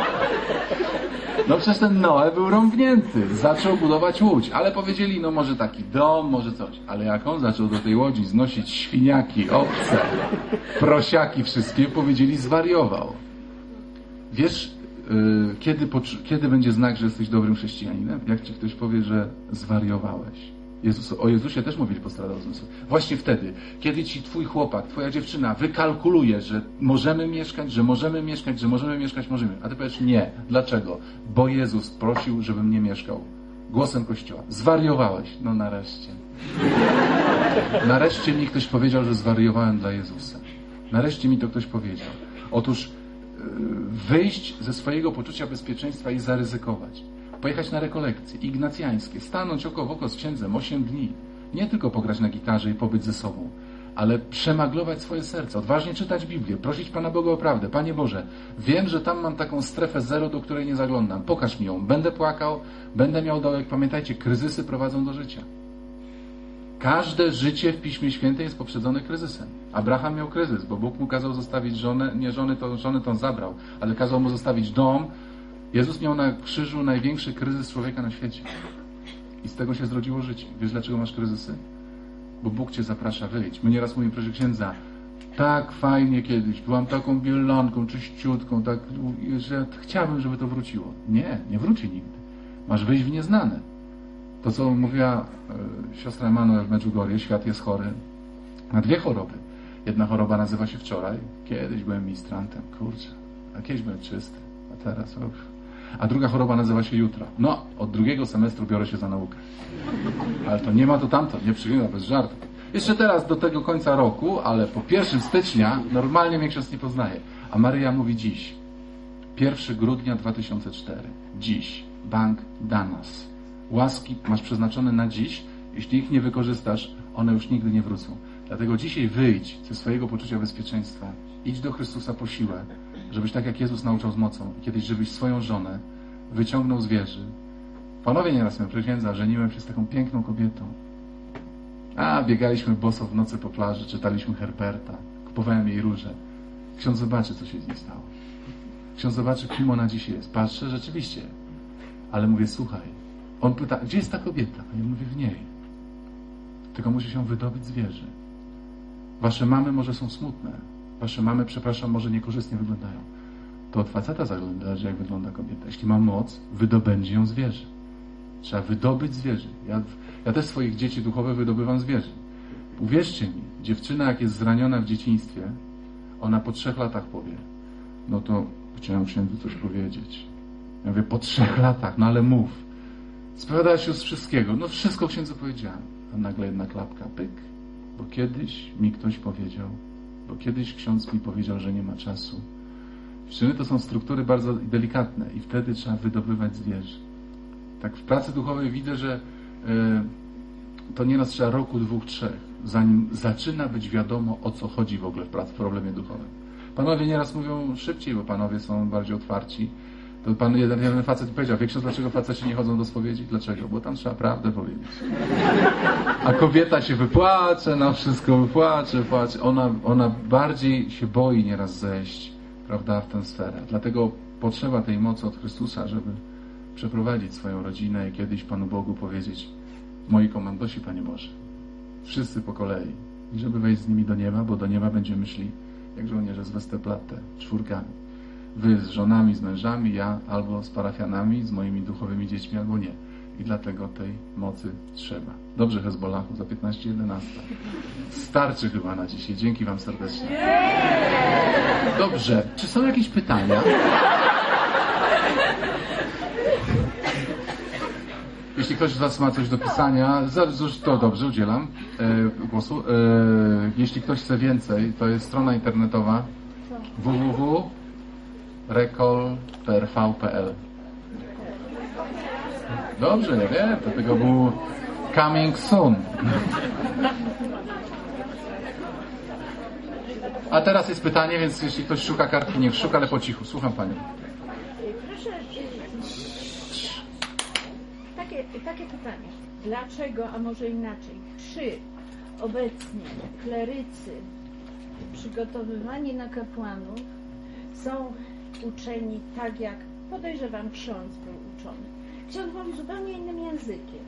No przecież ten Noe był rąbnięty. Zaczął budować łódź. Ale powiedzieli, no może taki dom, może coś. Ale jak on zaczął do tej łodzi znosić świniaki, owce, prosiaki wszystkie, powiedzieli, zwariował. Wiesz, kiedy będzie znak, że jesteś dobrym chrześcijaninem? Jak ci ktoś powie, że zwariowałeś? O Jezusie też mówili postradał zmysł. Właśnie wtedy, kiedy ci twój chłopak, twoja dziewczyna wykalkuluje, że możemy mieszkać, możemy. A ty powiesz nie. Dlaczego? Bo Jezus prosił, żebym nie mieszkał. Głosem Kościoła. Zwariowałeś. No nareszcie. Nareszcie mi ktoś powiedział, że zwariowałem dla Jezusa. Nareszcie mi to ktoś powiedział. Otóż wyjść ze swojego poczucia bezpieczeństwa i zaryzykować. Pojechać na rekolekcje ignacjańskie, stanąć oko w oko z księdzem 8 dni. Nie tylko pograć na gitarze i pobyć ze sobą, ale przemaglować swoje serce, odważnie czytać Biblię, prosić Pana Boga o prawdę. Panie Boże, wiem, że tam mam taką strefę zero, do której nie zaglądam. Pokaż mi ją. Będę płakał, będę miał dołek. Pamiętajcie, kryzysy prowadzą do życia. Każde życie w Piśmie Świętym jest poprzedzone kryzysem. Abraham miał kryzys, bo Bóg mu kazał zostawić żonę, nie żonę to zabrał, ale kazał mu zostawić dom. Jezus miał na krzyżu największy kryzys człowieka na świecie. I z tego się zrodziło życie. Wiesz, dlaczego masz kryzysy? Bo Bóg cię zaprasza, wyjdź. My nieraz mówimy, proszę księdza, tak fajnie kiedyś, byłam taką bielanką, czyściutką, tak, że chciałbym, żeby to wróciło. Nie wróci nigdy. Masz wyjść w nieznane. To, co mówiła siostra Emanuel w Medjugorje, świat jest chory na 2 choroby. Jedna choroba nazywa się wczoraj. Kiedyś byłem ministrantem, kurczę, a kiedyś byłem czysty, a teraz A druga choroba nazywa się jutro. No, od 2. semestru biorę się za naukę. Ale to nie ma to tamto, nie przygląda bez żartu. Jeszcze teraz do tego końca roku, ale po 1 stycznia normalnie mnie ksiądz nie poznaje. A Maryja mówi dziś. 1 grudnia 2004. Dziś. Bank Danas. Łaski masz przeznaczone na dziś. Jeśli ich nie wykorzystasz, one już nigdy nie wrócą. Dlatego dzisiaj wyjdź ze swojego poczucia bezpieczeństwa. Idź do Chrystusa po siłę, żebyś tak jak Jezus nauczał z mocą. Kiedyś, żebyś swoją żonę wyciągnął z wieży. Panowie nieraz miał księdza, żeniłem się z taką piękną kobietą. Biegaliśmy boso w nocy po plaży, czytaliśmy Herberta, kupowałem jej róże. Ksiądz zobaczy, co się z niej stało. Ksiądz zobaczy, kim ona dzisiaj jest. Patrzę, rzeczywiście. Ale mówię, słuchaj. On pyta, gdzie jest ta kobieta? A ja mówię, w niej. Tylko musi się wydobyć z wieży. Wasze mamy może są smutne. Wasze mamy, przepraszam, może niekorzystnie wyglądają. To od faceta zależy, jak wygląda kobieta. Jeśli ma moc, wydobędzie ją z wieży. Trzeba wydobyć z wieży. Ja też swoich dzieci duchowe wydobywam z wieży. Uwierzcie mi, dziewczyna jak jest zraniona w dzieciństwie, ona po 3 latach powie, no to chciałem księdzu coś powiedzieć. Ja mówię, po 3 latach, no ale mów. Spowiadałaś się z wszystkiego. No wszystko księdzu powiedziałem. A nagle jedna klapka, pyk. Bo kiedyś mi ktoś powiedział, bo kiedyś ksiądz mi powiedział, że nie ma czasu. Dziewczyny to są struktury bardzo delikatne i wtedy trzeba wydobywać z wieży. Tak w pracy duchowej widzę, że to nieraz trzeba roku, 2, 3, zanim zaczyna być wiadomo, o co chodzi w ogóle w problemie duchowym. Panowie nieraz mówią szybciej, bo panowie są bardziej otwarci. To pan jeden facet powiedział, wie ksiądz, dlaczego faceci nie chodzą do spowiedzi? Dlaczego? Bo tam trzeba prawdę powiedzieć. A kobieta się wypłacze, na wszystko wypłacze. Ona bardziej się boi nieraz zejść, prawda, w tę sferę. Dlatego potrzeba tej mocy od Chrystusa, żeby przeprowadzić swoją rodzinę i kiedyś Panu Bogu powiedzieć, moi komandosi, Panie Boże, wszyscy po kolei. I żeby wejść z nimi do nieba, bo do nieba będziemy szli jak żołnierze z Westerplatte, 4. Wy z żonami, z mężami, ja albo z parafianami, z moimi duchowymi dziećmi, albo nie. I dlatego tej mocy trzeba. Dobrze, Hezbollahu, za 15:11. Starczy chyba na dzisiaj. Dzięki Wam serdecznie. Dobrze. Czy są jakieś pytania? Jeśli ktoś z Was ma coś do pisania, to dobrze, udzielam głosu. Jeśli ktoś chce więcej, to jest strona internetowa www.recol.pl. Dobrze, ja wiem, to tego był coming soon. A teraz jest pytanie, więc jeśli ktoś szuka kartki, niech szuka, ale po cichu. Słucham Panią. Proszę, takie pytanie. Dlaczego, a może inaczej, czy obecnie klerycy przygotowywani na kapłanów są uczeni tak, jak podejrzewam ksiądz był uczony? Ksiądz mówi zupełnie innym językiem.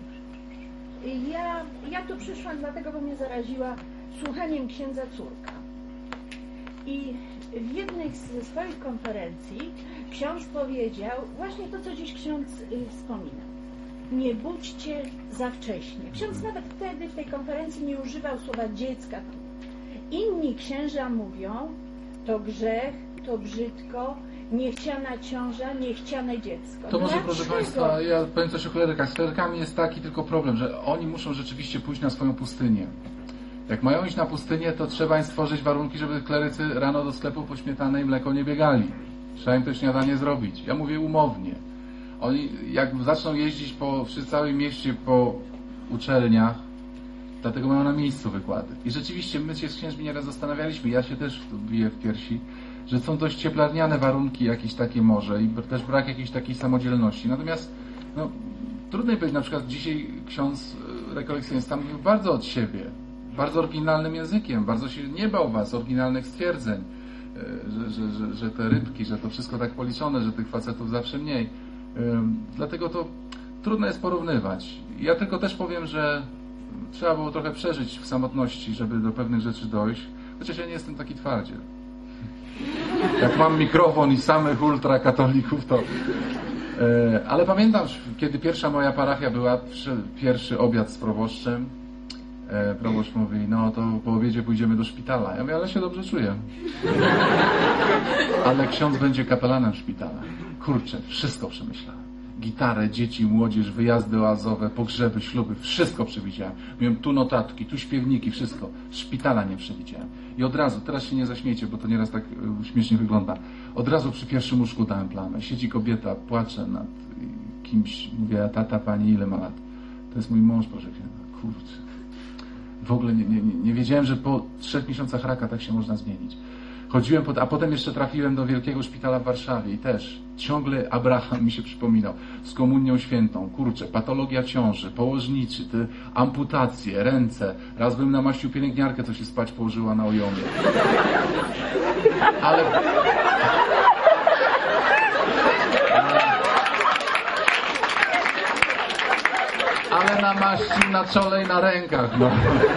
Ja tu przyszłam dlatego, bo mnie zaraziła słuchaniem księdza córka. I w jednej ze swoich konferencji ksiądz powiedział właśnie to, co dziś ksiądz wspominał. Nie budźcie za wcześnie. Ksiądz nawet wtedy w tej konferencji nie używał słowa dziecka. Inni księża mówią, to grzech, to brzydko, niechciana ciąża, niechciane dziecko. To może, proszę Państwa, ja powiem coś o klerykach. Z klerykami jest taki tylko problem, że oni muszą rzeczywiście pójść na swoją pustynię. Jak mają iść na pustynię, to trzeba im stworzyć warunki, żeby klerycy rano do sklepu po śmietanę i mleko nie biegali. Trzeba im to śniadanie zrobić. Ja mówię umownie. Oni jak zaczną jeździć przy całym mieście po uczelniach, dlatego mają na miejscu wykłady. I rzeczywiście my się z księżmi nieraz zastanawialiśmy, ja się też biję w piersi, że są dość cieplarniane warunki jakieś takie może i też brak jakiejś takiej samodzielności. Natomiast trudno powiedzieć, na przykład dzisiaj ksiądz rekolekcjonista mówił bardzo od siebie, bardzo oryginalnym językiem, bardzo się nie bał Was oryginalnych stwierdzeń, że te rybki, że to wszystko tak policzone, że tych facetów zawsze mniej. Dlatego to trudno jest porównywać. Ja tylko też powiem, że trzeba było trochę przeżyć w samotności, żeby do pewnych rzeczy dojść, chociaż ja nie jestem taki twardziel. Jak mam mikrofon i samych ultrakatolików, to... Ale pamiętam, kiedy pierwsza moja parafia była, pierwszy obiad z proboszczem, proboszcz mówi, no to po obiedzie pójdziemy do szpitala. Ja mówię, ale się dobrze czuję. Ale ksiądz będzie kapelanem szpitala. Kurczę, wszystko przemyślałem. Gitarę, dzieci, młodzież, wyjazdy oazowe, pogrzeby, śluby, wszystko przewidziałem. Miałem tu notatki, tu śpiewniki, wszystko. Szpitala nie przewidziałem. I od razu, teraz się nie zaśmiecie, bo to nieraz tak śmiesznie wygląda. Od razu przy pierwszym łóżku dałem plamę. Siedzi kobieta, płacze nad kimś. Mówię, tata, pani, ile ma lat? To jest mój mąż, proszę księdza. Kurczę. W ogóle nie wiedziałem, że po 3 miesiącach raka tak się można zmienić. Chodziłem, a potem jeszcze trafiłem do wielkiego szpitala w Warszawie i też ciągle Abraham mi się przypominał z komunią świętą, kurczę, patologia ciąży, położniczy, te amputacje, ręce. Raz bym namaścił pielęgniarkę, co się spać położyła na ojomie. Ale namaścił na czole i na rękach. No.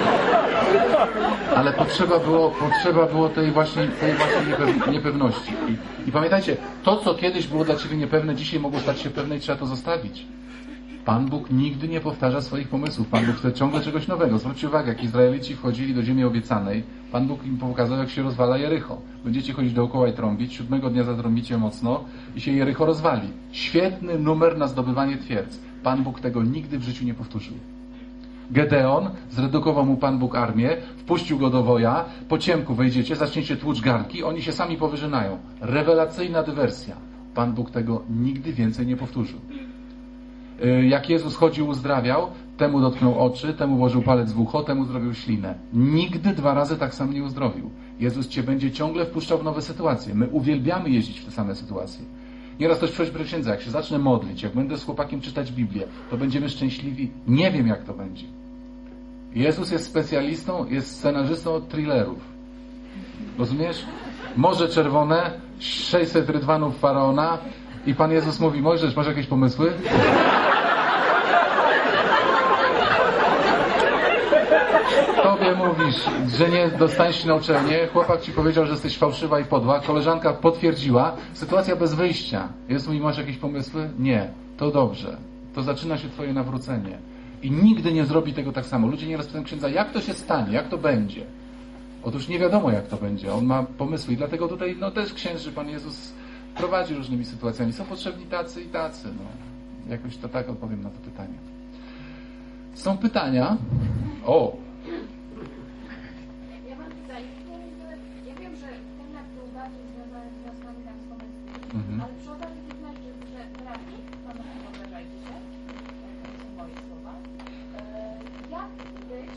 Ale potrzeba było tej właśnie niepewności. I pamiętajcie, to co kiedyś było dla Ciebie niepewne, dzisiaj mogło stać się pewne i trzeba to zostawić. Pan Bóg nigdy nie powtarza swoich pomysłów. Pan Bóg chce ciągle czegoś nowego. Zwróćcie uwagę, jak Izraelici wchodzili do ziemi obiecanej, Pan Bóg im pokazał, jak się rozwala Jericho. Będziecie chodzić dookoła i trąbić, 7 dnia zatrąbicie mocno i się Jericho rozwali. Świetny numer na zdobywanie twierdz. Pan Bóg tego nigdy w życiu nie powtórzył. Gedeon, zredukował mu Pan Bóg armię, wpuścił go do woja, po ciemku wejdziecie, zaczniecie tłucz garnki, oni się sami powyżynają. Rewelacyjna dywersja. Pan Bóg tego nigdy więcej nie powtórzył. Jak Jezus chodził, uzdrawiał, temu dotknął oczy, temu włożył palec w ucho, temu zrobił ślinę. Nigdy 2 razy tak sam nie uzdrowił. Jezus Cię będzie ciągle wpuszczał w nowe sytuacje. My uwielbiamy jeździć w te same sytuacje. Nieraz ktoś przychodzi do księdza, jak się zacznę modlić, jak będę z chłopakiem czytać Biblię, to będziemy szczęśliwi. Nie wiem, jak to będzie. Jezus jest specjalistą, jest scenarzystą od thrillerów. Rozumiesz? Morze Czerwone, 600 rydwanów Faraona i Pan Jezus mówi, Mojżesz, masz jakieś pomysły? Tobie mówisz, że nie dostaniesz się na uczelnię, chłopak ci powiedział, że jesteś fałszywa i podła, koleżanka potwierdziła, sytuacja bez wyjścia. Jezus mówi, masz jakieś pomysły? Nie. To dobrze. To zaczyna się Twoje nawrócenie. I nigdy nie zrobi tego tak samo. Ludzie nieraz pytają księdza, jak to się stanie, jak to będzie? Otóż nie wiadomo, jak to będzie. On ma pomysły i dlatego tutaj też księży Pan Jezus prowadzi różnymi sytuacjami. Są potrzebni tacy i tacy. Jakoś to tak odpowiem na to pytanie. Są pytania? O! Ja mam pytanie. Ja wiem, że temat był bardziej związany z wnioskami damsko-męskimi, ale przy okazji tych mężczyzn, że radni, panowie, nie obrażajcie się, to są moje słowa, jak być,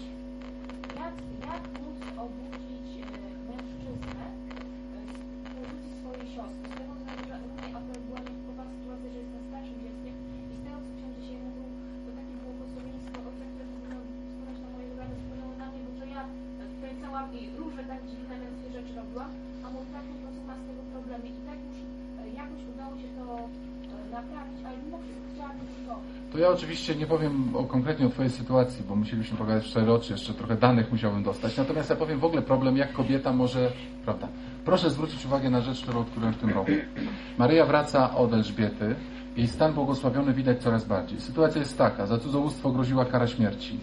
jak móc obudzić mężczyznę z pozycji swojej siostry, z tego względu, że u mnie akurat była nietypowa sytuacja, że jestem starszym dzieckiem i z tego, co ksiądz dzisiaj mówił, to takie było posłowieństwo ojca, które powinno wpłynąć na moje wybrane, wpłynęło na mnie, bo to ja kręcałam i różne tak dziwne męskie rzeczy robiła, a mój brat po prostu ma z tego problemy i tak już jakoś udało się to naprawić, ale mimo wszystko chciałabym zrobić. To ja oczywiście nie powiem konkretnie o Twojej sytuacji, bo musieliśmy pogadać w 4 oczy, jeszcze trochę danych musiałbym dostać. Natomiast ja powiem w ogóle problem, jak kobieta może, prawda? Proszę zwrócić uwagę na rzecz, którą odkryłem w tym roku. Maryja wraca od Elżbiety, jej stan błogosławiony widać coraz bardziej. Sytuacja jest taka, za cudzołóstwo groziła kara śmierci.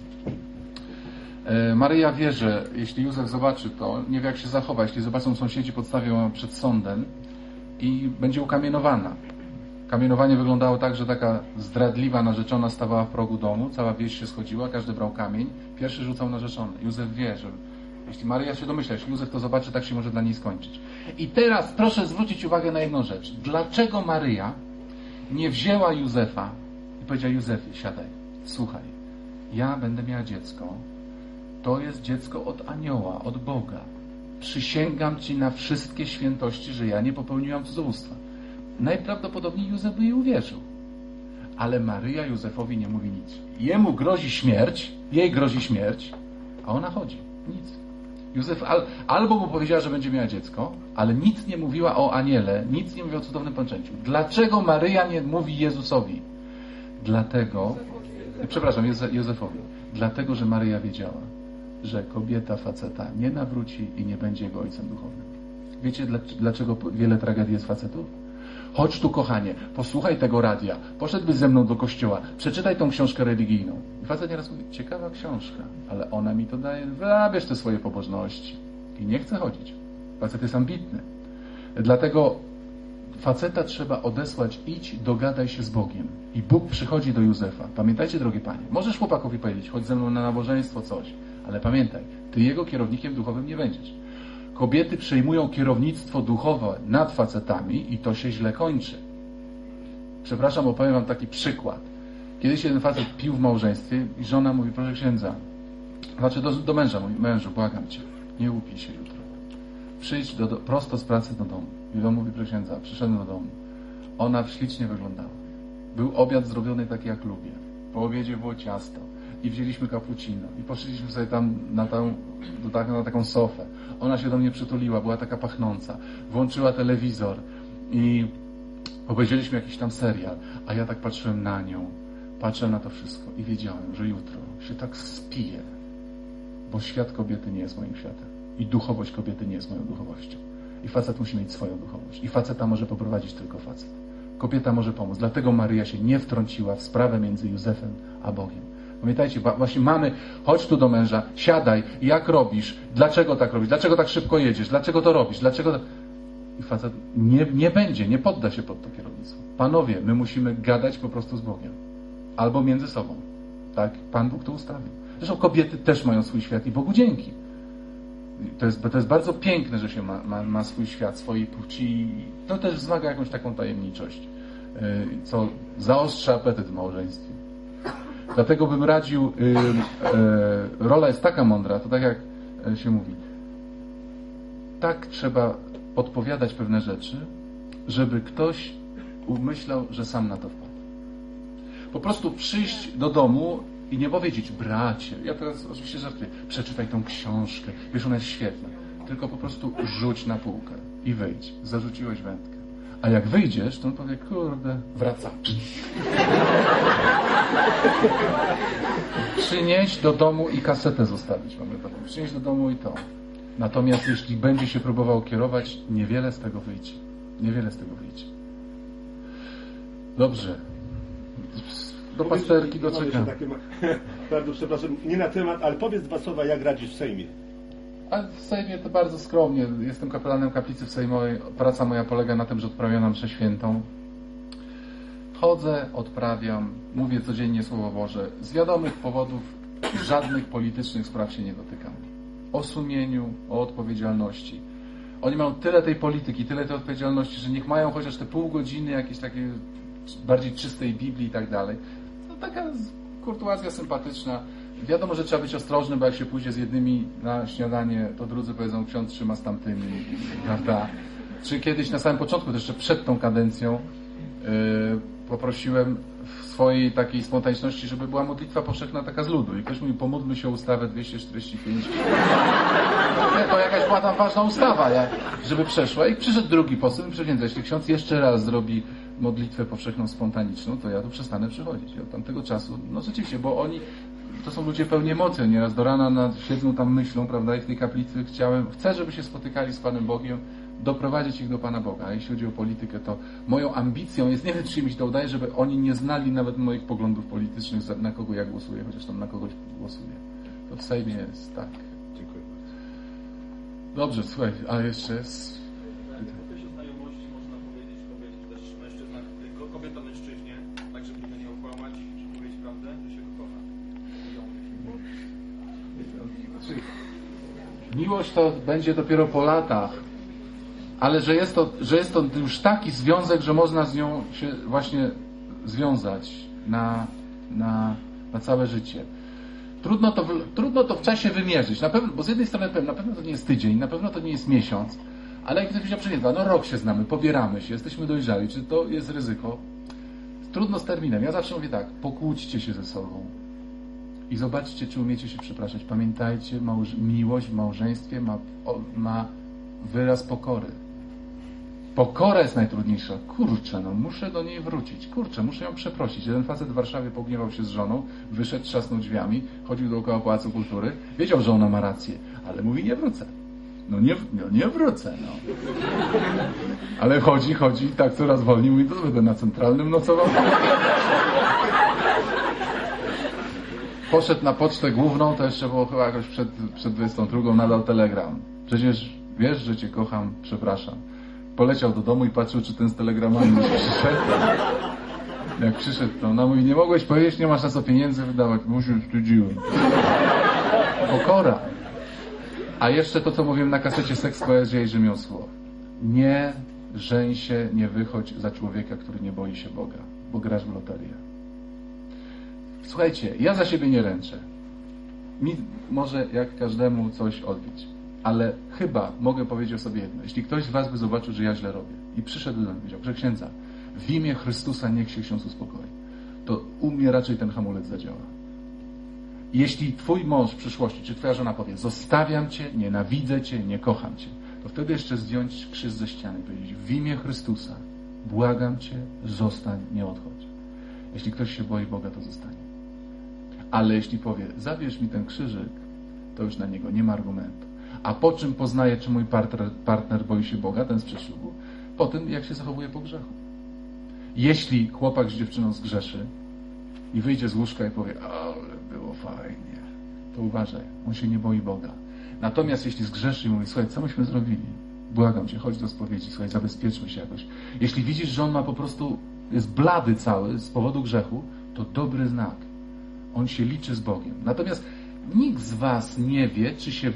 Maryja wie, że jeśli Józef zobaczy to, nie wie jak się zachowa. Jeśli zobaczą sąsiedzi, podstawią ją przed sądem i będzie ukamienowana. Kamienowanie wyglądało tak, że taka zdradliwa narzeczona stawała w progu domu, cała wieś się schodziła, każdy brał kamień, pierwszy rzucał narzeczony. Józef wie, że jeśli Maryja się domyśla, jeśli Józef to zobaczy, tak się może dla niej skończyć. I teraz proszę zwrócić uwagę na jedną rzecz. Dlaczego Maryja nie wzięła Józefa i powiedziała: Józefie, siadaj, słuchaj, ja będę miała dziecko, to jest dziecko od anioła, od Boga. Przysięgam Ci na wszystkie świętości, że ja nie popełniłam cudzołóstwa. Najprawdopodobniej Józef by jej uwierzył. Ale Maryja Józefowi nie mówi nic. Jemu grozi śmierć, jej grozi śmierć, a ona chodzi. Nic. Józef albo mu powiedziała, że będzie miała dziecko, ale nic nie mówiła o aniele, nic nie mówiła o cudownym poczęciu. Dlaczego Maryja nie mówi Jezusowi? Dlatego, przepraszam, Józefowi. Dlatego, że Maryja wiedziała, że kobieta faceta nie nawróci i nie będzie jego ojcem duchownym. Wiecie, dlaczego wiele tragedii jest facetów? Chodź tu, kochanie, posłuchaj tego radia, poszedłbyś ze mną do kościoła, przeczytaj tą książkę religijną. I facet nieraz mówi: ciekawa książka, ale ona mi to daje, wyrabiasz te swoje pobożności. I nie chce chodzić. Facet jest ambitny. Dlatego faceta trzeba odesłać: idź, dogadaj się z Bogiem. I Bóg przychodzi do Józefa. Pamiętajcie, drogie panie, możesz chłopakowi powiedzieć: chodź ze mną na nabożeństwo, coś. Ale pamiętaj, ty jego kierownikiem duchowym nie będziesz. Kobiety przejmują kierownictwo duchowe nad facetami i to się źle kończy. Przepraszam, opowiem wam taki przykład. Kiedyś jeden facet pił w małżeństwie i żona mówi: proszę księdza, znaczy do męża mówi: mężu, błagam cię, nie łupij się jutro. Przyjdź prosto z pracy do domu. I on mówi: proszę księdza, przyszedłem do domu. Ona ślicznie wyglądała. Był obiad zrobiony taki, jak lubię. Po obiedzie było ciasto. I wzięliśmy cappuccino. I poszliśmy sobie tam na taką sofę. Ona się do mnie przytuliła, była taka pachnąca. Włączyła telewizor i obejrzeliśmy jakiś tam serial. A ja tak patrzyłem na nią. Patrzę na to wszystko i wiedziałem, że jutro się tak spiję. Bo świat kobiety nie jest moim światem. I duchowość kobiety nie jest moją duchowością. I facet musi mieć swoją duchowość. I faceta może poprowadzić tylko facet. Kobieta może pomóc. Dlatego Maryja się nie wtrąciła w sprawę między Józefem a Bogiem. Pamiętajcie, właśnie mamy: chodź tu do męża, siadaj, jak robisz, dlaczego tak robisz, dlaczego tak szybko jedziesz, dlaczego to robisz, dlaczego... I facet nie podda się pod to kierownictwo. Panowie, my musimy gadać po prostu z Bogiem. Albo między sobą. Tak? Pan Bóg to ustawił. Zresztą kobiety też mają swój świat i Bogu dzięki. To jest bardzo piękne, że się ma swój świat, swojej płci. To też wzmaga jakąś taką tajemniczość, co zaostrza apetyt w małżeństwie. Dlatego bym radził, rola jest taka mądra, to tak jak się mówi, tak trzeba podpowiadać pewne rzeczy, żeby ktoś umyślał, że sam na to wpadł. Po prostu przyjść do domu i nie powiedzieć: bracie, ja teraz oczywiście żartuję, przeczytaj tą książkę, wiesz, ona jest świetna, tylko po prostu rzuć na półkę i wyjdź. Zarzuciłeś wędkę. A jak wyjdziesz, to on powie: kurde, wracam. Przynieść do domu i kasetę zostawić. Przynieść do domu i to. Natomiast jeśli będzie się próbował kierować, niewiele z tego wyjdzie. Niewiele z tego wyjdzie. Dobrze. Do pasterki doczekam. Bardzo przepraszam, nie na temat, ale powiedz 2 słowa, jak radzisz w Sejmie. A w Sejmie to bardzo skromnie. Jestem kapelanem kaplicy w Sejmowej. Praca moja polega na tym, że odprawiam mszę świętą. chodzę, odprawiam, mówię codziennie Słowo Boże. Z wiadomych powodów żadnych politycznych spraw się nie dotykam. O sumieniu, o odpowiedzialności. Oni mają tyle tej polityki, tyle tej odpowiedzialności, że niech mają chociaż te pół godziny jakiejś takiej bardziej czystej Biblii i tak dalej. No taka kurtuazja sympatyczna. Wiadomo, że trzeba być ostrożnym, bo jak się pójdzie z jednymi na śniadanie, to drudzy powiedzą, ksiądz trzyma z tamtymi, prawda? Czy kiedyś na samym początku, też jeszcze przed tą kadencją, poprosiłem w swojej takiej spontaniczności, żeby była modlitwa powszechna taka z ludu. I ktoś mówi, pomódlmy się o ustawę 245. To jakaś była tam ważna ustawa, żeby przeszła. I przyszedł drugi poseł i przywiędza, jeśli ksiądz jeszcze raz zrobi modlitwę powszechną spontaniczną, to ja tu przestanę przychodzić. I od tamtego czasu, no rzeczywiście, bo oni, to są ludzie pełni emocji, nieraz do rana siedzą tam, myślą, prawda, i w tej kaplicy chcę, żeby się spotykali z Panem Bogiem, doprowadzić ich do Pana Boga. A jeśli chodzi o politykę, to moją ambicją jest, nie wiem, czy mi się to udaje, żeby oni nie znali nawet moich poglądów politycznych, na kogo ja głosuję, chociaż tam na kogoś głosuję. To w Sejmie jest tak. Dziękuję bardzo. Dobrze, słuchaj, a jeszcze jest... W okresie znajomości można powiedzieć kobiecie, czy też mężczyzna, kobieta mężczyźnie, tak żeby go nie okłamać, powiedzieć prawdę, że się go kocha. Miłość to będzie dopiero po latach, ale że jest to już taki związek, że można z nią się właśnie związać na całe życie. Trudno to w czasie wymierzyć. Na pewno, bo z jednej strony na pewno to nie jest tydzień, na pewno to nie jest miesiąc, ale jak ktoś przyjdzie, no rok się znamy, pobieramy się, jesteśmy dojrzali, czy to jest ryzyko? Trudno z terminem. Ja zawsze mówię tak, pokłóćcie się ze sobą i zobaczcie, czy umiecie się przepraszać. Pamiętajcie, miłość w małżeństwie ma wyraz pokory. Pokora jest najtrudniejsza. Kurczę, no muszę do niej wrócić. Kurczę, muszę ją przeprosić. Jeden facet w Warszawie pogniewał się z żoną, wyszedł, trzasnął drzwiami, chodził dookoła Pałacu Kultury, wiedział, że ona ma rację, ale mówi, nie wrócę. Nie wrócę, no. Ale chodzi i tak coraz wolniej, mówi, to będę na Centralnym nocował. Poszedł na pocztę główną, to jeszcze było chyba jakoś przed 22, nadał telegram. Przecież wiesz, że cię kocham, przepraszam. Poleciał do domu i patrzył, czy ten z telegramami już przyszedł. Jak przyszedł, to ona mówi, nie mogłeś powiedzieć, nie masz na co pieniędzy wydawać. Musisz, wstydziłem. Pokora. A jeszcze to, co mówiłem na kasecie Seks, Poezja i Rzemiosło. Nie żeń się, nie wychodź za człowieka, który nie boi się Boga, bo grasz w loterię. Słuchajcie, ja za siebie nie ręczę. Mi może jak każdemu coś odbić. Ale chyba mogę powiedzieć o sobie jedno. Jeśli ktoś z was by zobaczył, że ja źle robię i przyszedł do mnie i powiedział, że księdza, w imię Chrystusa niech się ksiądz uspokoi, to u mnie raczej ten hamulec zadziała. Jeśli twój mąż w przyszłości, czy twoja żona powie, zostawiam cię, nienawidzę cię, nie kocham cię, to wtedy jeszcze zdjąć krzyż ze ściany i powiedzieć, w imię Chrystusa błagam cię, zostań, nie odchodź. Jeśli ktoś się boi Boga, to zostanie. Ale jeśli powie, zabierz mi ten krzyżyk, to już na niego nie ma argumentu. A po czym poznaję, czy mój partner boi się Boga, ten sprzed ślubu? Po tym, jak się zachowuje po grzechu. Jeśli chłopak z dziewczyną zgrzeszy i wyjdzie z łóżka i powie, ale było fajnie, to uważaj, on się nie boi Boga. Natomiast jeśli zgrzeszy i mówi, słuchaj, co myśmy zrobili? Błagam cię, chodź do spowiedzi, słuchaj, zabezpieczmy się jakoś. Jeśli widzisz, że on ma po prostu, jest blady cały z powodu grzechu, to dobry znak. On się liczy z Bogiem. Natomiast nikt z was nie wie, czy się w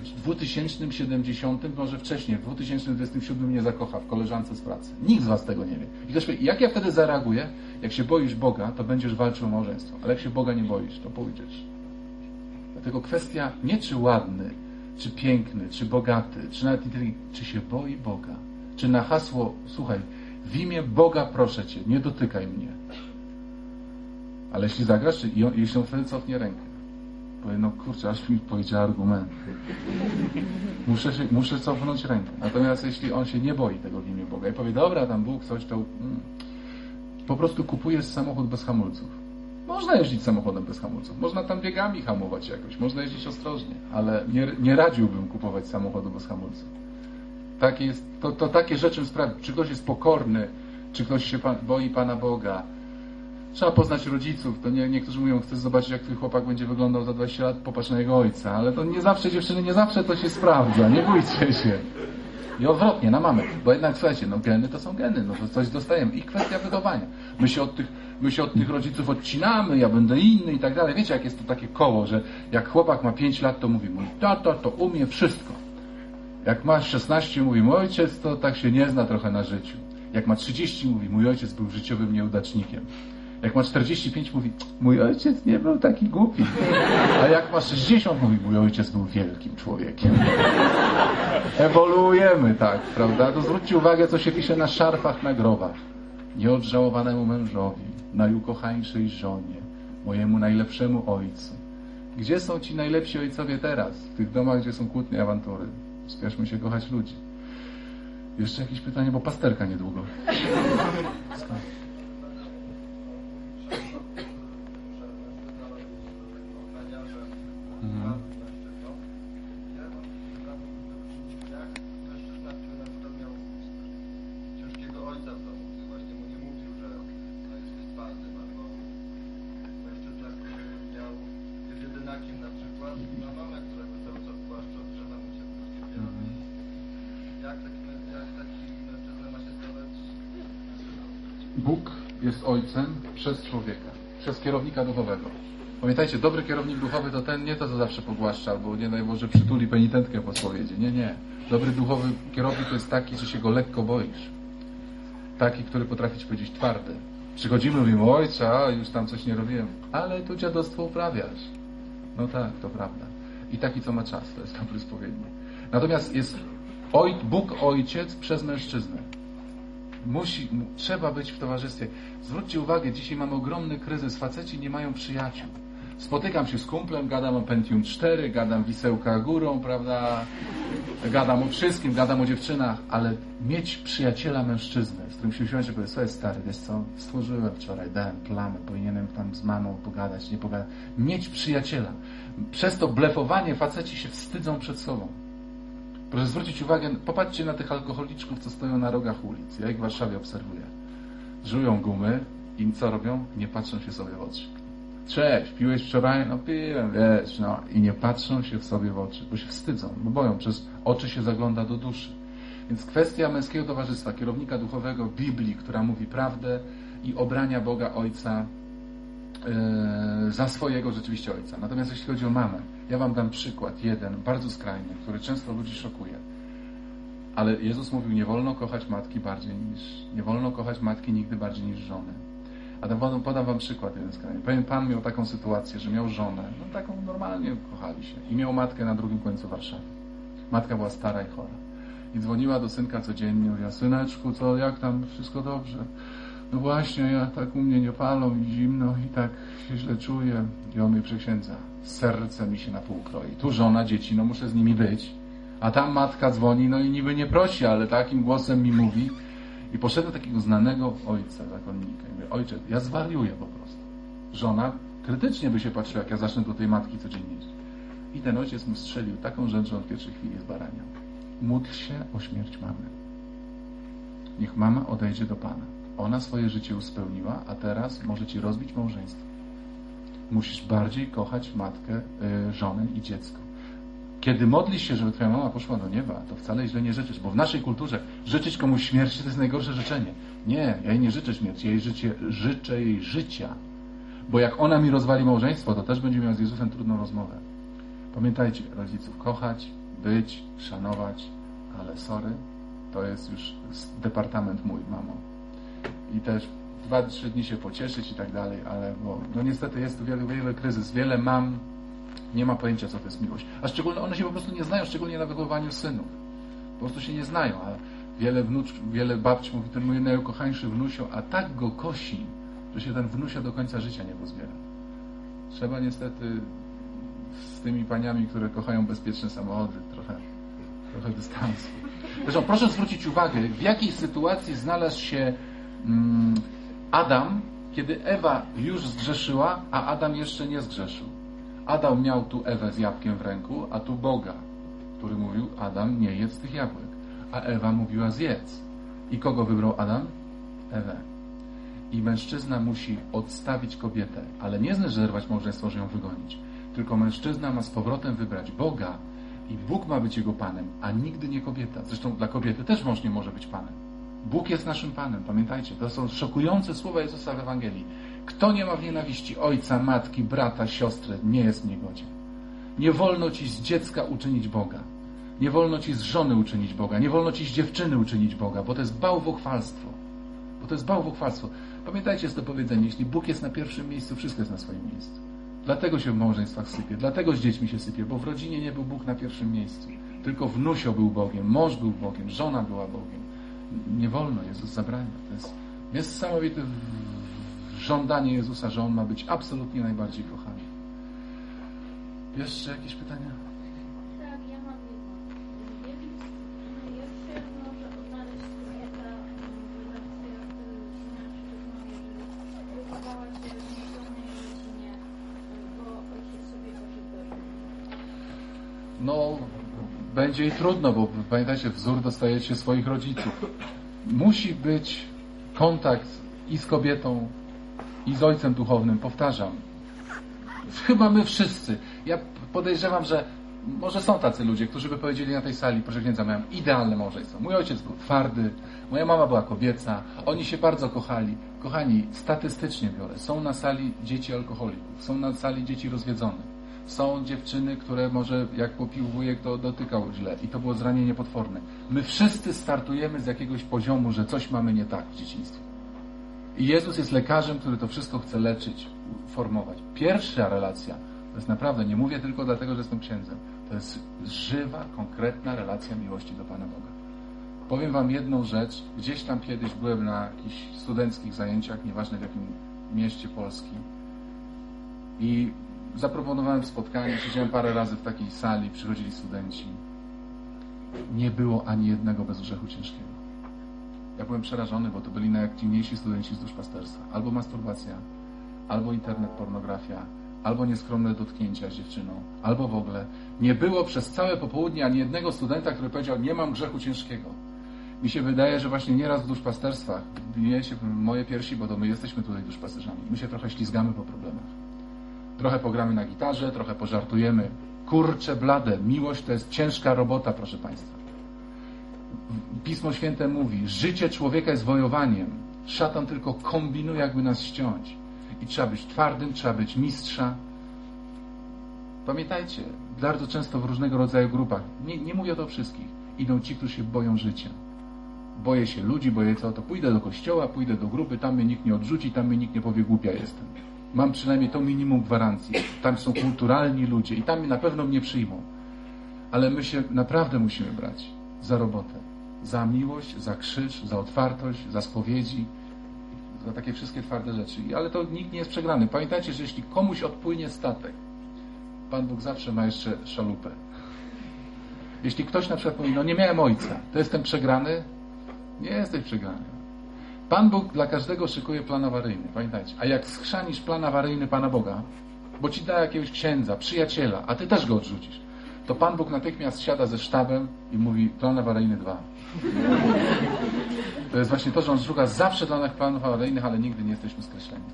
2070, może wcześniej, w 2027 nie zakocha w koleżance z pracy. Nikt z was tego nie wie. I ktoś powie, jak ja wtedy zareaguję? Jak się boisz Boga, to będziesz walczył o małżeństwo. Ale jak się Boga nie boisz, to pójdziesz. Dlatego kwestia nie czy ładny, czy piękny, czy bogaty, czy nawet inteligentny, czy się boi Boga. Czy na hasło, słuchaj, w imię Boga proszę cię, nie dotykaj mnie. Ale jeśli zagrasz, jeśli on wtedy cofnie rękę. Powie, no kurczę, aż mi powiedział argument. Muszę cofnąć rękę. Natomiast jeśli on się nie boi tego w imię Boga i powie, dobra, tam Bóg coś, to po prostu kupujesz samochód bez hamulców. Można jeździć samochodem bez hamulców. Można tam biegami hamować jakoś. Można jeździć ostrożnie. Ale nie radziłbym kupować samochodu bez hamulców. To takie rzeczy sprawią. Czy ktoś jest pokorny, czy ktoś się boi Pana Boga. Trzeba poznać rodziców. To niektórzy mówią, chcesz zobaczyć, jak twój chłopak będzie wyglądał za 20 lat, popatrz na jego ojca. Ale to nie zawsze, dziewczyny, nie zawsze to się sprawdza. Nie bójcie się. I odwrotnie, na mamy. Bo jednak, słuchajcie, no geny to są geny, no to coś dostajemy. I kwestia wychowania. My się od tych rodziców odcinamy, ja będę inny i tak dalej. Wiecie, jak jest to takie koło, że jak chłopak ma 5 lat, to mówi, mój tata to umie wszystko. Jak ma 16, mówi, mój ojciec to tak się nie zna trochę na życiu. Jak ma 30, mówi, mój ojciec był życiowym nieudacznikiem. Jak ma 45, mówi, mój ojciec nie był taki głupi. A jak ma 60, mówi, mój ojciec był wielkim człowiekiem. Ewoluujemy, tak, prawda? To zwróćcie uwagę, co się pisze na szarfach na grobach. Nieodżałowanemu mężowi, najukochańszej żonie, mojemu najlepszemu ojcu. Gdzie są ci najlepsi ojcowie teraz? W tych domach, gdzie są kłótnie, awantury. Spieszmy się kochać ludzi. Jeszcze jakieś pytanie, bo pasterka niedługo. Bóg jest ojcem przez człowieka, przez kierownika duchowego. Pamiętajcie, dobry kierownik duchowy to ten, nie to, co zawsze pogłaszcza, albo nie daj Boże przytuli penitentkę po spowiedzi. Nie, nie. Dobry duchowy kierownik to jest taki, że się go lekko boisz. Taki, który potrafi ci powiedzieć twardy. Przychodzimy, mówimy, ojca, już tam coś nie robiłem, ale tu dziadostwo uprawiasz. No tak, to prawda. I taki, co ma czas, to jest dobry spowiednik. Natomiast jest Bóg ojciec przez mężczyznę. Trzeba być w towarzystwie. Zwróćcie uwagę, dzisiaj mamy ogromny kryzys. Faceci nie mają przyjaciół. Spotykam się z kumplem, gadam o Pentium 4, gadam wisełka górą, prawda? Gadam o wszystkim, gadam o dziewczynach, ale mieć przyjaciela mężczyznę, z którym się usiąść i powiedzieć, słuchaj stary, wiesz co, stworzyłem wczoraj, dałem plamę, powinienem tam z mamą pogadać, nie pogadać. Mieć przyjaciela. Przez to blefowanie faceci się wstydzą przed sobą. Proszę zwrócić uwagę, popatrzcie na tych alkoholiczków, co stoją na rogach ulic. Ja ich w Warszawie obserwuję. Żują gumy i co robią? Nie patrzą się sobie w oczy. Cześć, piłeś wczoraj? No piłem, wiesz, no. I nie patrzą się w sobie w oczy, bo się wstydzą, bo boją. Przez oczy się zagląda do duszy. Więc kwestia męskiego towarzystwa, kierownika duchowego Biblii, która mówi prawdę i obrania Boga Ojca za swojego rzeczywiście Ojca. Natomiast jeśli chodzi o mamę, ja wam dam przykład, jeden, bardzo skrajny, który często ludzi szokuje. Ale Jezus mówił, nie wolno kochać matki nie wolno kochać matki nigdy bardziej niż żony. A podam wam przykład jeden skrajny. Pewien pan miał taką sytuację, że miał żonę, no taką normalnie kochali się. I miał matkę na drugim końcu Warszawy. Matka była stara i chora. I dzwoniła do synka codziennie, mówiła, syneczku, co, jak tam, wszystko dobrze? No właśnie, ja tak u mnie nie palą i zimno i tak się źle czuję. I on mnie przeksiędza. Serce mi się na pół kroi. Tu żona, dzieci, no muszę z nimi być. A tam matka dzwoni, no i niby nie prosi, ale takim głosem mi mówi. I poszedł do takiego znanego ojca, zakonnika. I mówię, ojcze, ja zwariuję po prostu. Żona krytycznie by się patrzyła, jak ja zacznę do tej matki codziennie iść. I ten ojciec mu strzelił taką rzecz, że on w pierwszej chwili zbaraniał. Módl się o śmierć mamy. Niech mama odejdzie do Pana. Ona swoje życie uspełniła, a teraz może ci rozbić małżeństwo. Musisz bardziej kochać matkę, żonę i dziecko. Kiedy modlisz się, żeby twoja mama poszła do nieba, to wcale źle nie życzysz, bo w naszej kulturze życzyć komuś śmierci to jest najgorsze życzenie. Nie, ja jej nie życzę śmierci, ja jej życzę jej życia. Bo jak ona mi rozwali małżeństwo, to też będzie miała z Jezusem trudną rozmowę. Pamiętajcie, rodziców kochać, być, szanować, ale sorry, to jest już departament mój, mamo. I też 2-3 dni się pocieszyć i tak dalej, ale bo, no niestety jest tu wiele kryzys. Wiele mam nie ma pojęcia, co to jest miłość. A szczególnie one się po prostu nie znają, szczególnie na wychowaniu synów. Po prostu się nie znają, a wiele babci mówi, ten mój najukochańszy wnusio, a tak go kosi, że się ten wnusio do końca życia nie pozbiera. Trzeba niestety z tymi paniami, które kochają bezpieczne samochody, trochę dystansu. Zresztą proszę zwrócić uwagę, w jakiej sytuacji znalazł się Adam, kiedy Ewa już zgrzeszyła, a Adam jeszcze nie zgrzeszył. Adam miał tu Ewę z jabłkiem w ręku, a tu Boga, który mówił, Adam, nie jedz tych jabłek. A Ewa mówiła, zjedz. I kogo wybrał Adam? Ewę. I mężczyzna musi odstawić kobietę, ale nie zerwać małżeństwo, że ją wygonić. Tylko mężczyzna ma z powrotem wybrać Boga, I Bóg ma być jego Panem, a nigdy nie kobieta. Zresztą dla kobiety też mąż nie może być Panem. Bóg jest naszym Panem, pamiętajcie. To są szokujące słowa Jezusa w Ewangelii. Kto nie ma w nienawiści ojca, matki, brata, siostry, nie jest w niegodzie. Nie wolno ci z dziecka uczynić Boga. Nie wolno ci z żony uczynić Boga. Nie wolno ci z dziewczyny uczynić Boga, bo to jest bałwochwalstwo. Pamiętajcie, jest to powiedzenie, jeśli Bóg jest na pierwszym miejscu, wszystko jest na swoim miejscu. Dlatego się w małżeństwach sypie, dlatego z dziećmi się sypie, bo w rodzinie nie był Bóg na pierwszym miejscu. Tylko wnusio był Bogiem, mąż był Bogiem, żona była Bogiem. Nie wolno, Jezus zabrania. To jest niesamowite żądanie Jezusa, że On ma być absolutnie najbardziej kochany. Jeszcze jakieś pytania? Tak, ja mam jedno. Jak się może odnaleźć kobieta w relacjach mężczyzną, jeżeli wychowała się w niezgodnej rodzinie, bo ojciec sobie pożyczył? No, będzie jej trudno, bo pamiętajcie, wzór dostajecie swoich rodziców. Musi być kontakt i z kobietą, i z ojcem duchownym, powtarzam. Chyba my wszyscy. Ja podejrzewam, że może są tacy ludzie, którzy by powiedzieli na tej sali, proszę księdza, miałem idealne małżeństwo. Mój ojciec był twardy, moja mama była kobieca, oni się bardzo kochali. Kochani, statystycznie biorę, są na sali dzieci alkoholików, są na sali dzieci rozwiedzonych. Są dziewczyny, które może jak popił wujek, to dotykał źle i to było zranienie potworne. My wszyscy startujemy z jakiegoś poziomu, że coś mamy nie tak w dzieciństwie. I Jezus jest lekarzem, który to wszystko chce leczyć, formować. Pierwsza relacja, to jest naprawdę, nie mówię tylko dlatego, że jestem księdzem, to jest żywa, konkretna relacja miłości do Pana Boga. Powiem wam jedną rzecz, gdzieś tam kiedyś byłem na jakichś studenckich zajęciach, nieważne w jakim mieście Polski, i zaproponowałem spotkanie, siedziałem parę razy w takiej sali, przychodzili studenci. Nie było ani jednego bez grzechu ciężkiego. Ja byłem przerażony, bo to byli najaktivniejsi studenci z duszpasterstwa. Albo masturbacja, albo internet, pornografia, albo nieskromne dotknięcia z dziewczyną, albo w ogóle. Nie było przez całe popołudnie ani jednego studenta, który powiedział, nie mam grzechu ciężkiego. Mi się wydaje, że właśnie nieraz w duszpasterstwach bije się moje piersi, bo to my jesteśmy tutaj duszpasterzami. My się trochę ślizgamy po problemach. Trochę pogramy na gitarze, trochę pożartujemy. Kurcze blade, miłość to jest ciężka robota, proszę Państwa. Pismo Święte mówi, życie człowieka jest wojowaniem. Szatan tylko kombinuje, jakby nas ściąć. I trzeba być twardym, trzeba być mistrza. Pamiętajcie, bardzo często w różnego rodzaju grupach, nie mówię o wszystkich, idą ci, którzy się boją życia. Boję się ludzi, boję co, to pójdę do kościoła, pójdę do grupy, tam mnie nikt nie odrzuci, tam mnie nikt nie powie, głupia jestem. Mam przynajmniej to minimum gwarancji. Tam są kulturalni ludzie i tam na pewno mnie przyjmą. Ale my się naprawdę musimy brać za robotę. Za miłość, za krzyż, za otwartość, za spowiedzi, za takie wszystkie twarde rzeczy. Ale to nikt nie jest przegrany. Pamiętajcie, że jeśli komuś odpłynie statek, Pan Bóg zawsze ma jeszcze szalupę. Jeśli ktoś na przykład mówi, no nie miałem ojca, to jestem przegrany? Nie jesteś przegrany. Pan Bóg dla każdego szykuje plan awaryjny, pamiętajcie. A jak schrzanisz plan awaryjny Pana Boga, bo ci da jakiegoś księdza, przyjaciela, a ty też go odrzucisz, to Pan Bóg natychmiast siada ze sztabem i mówi, plan awaryjny 2. To jest właśnie to, że On szuka zawsze dla nas planów awaryjnych, ale nigdy nie jesteśmy skreśleni.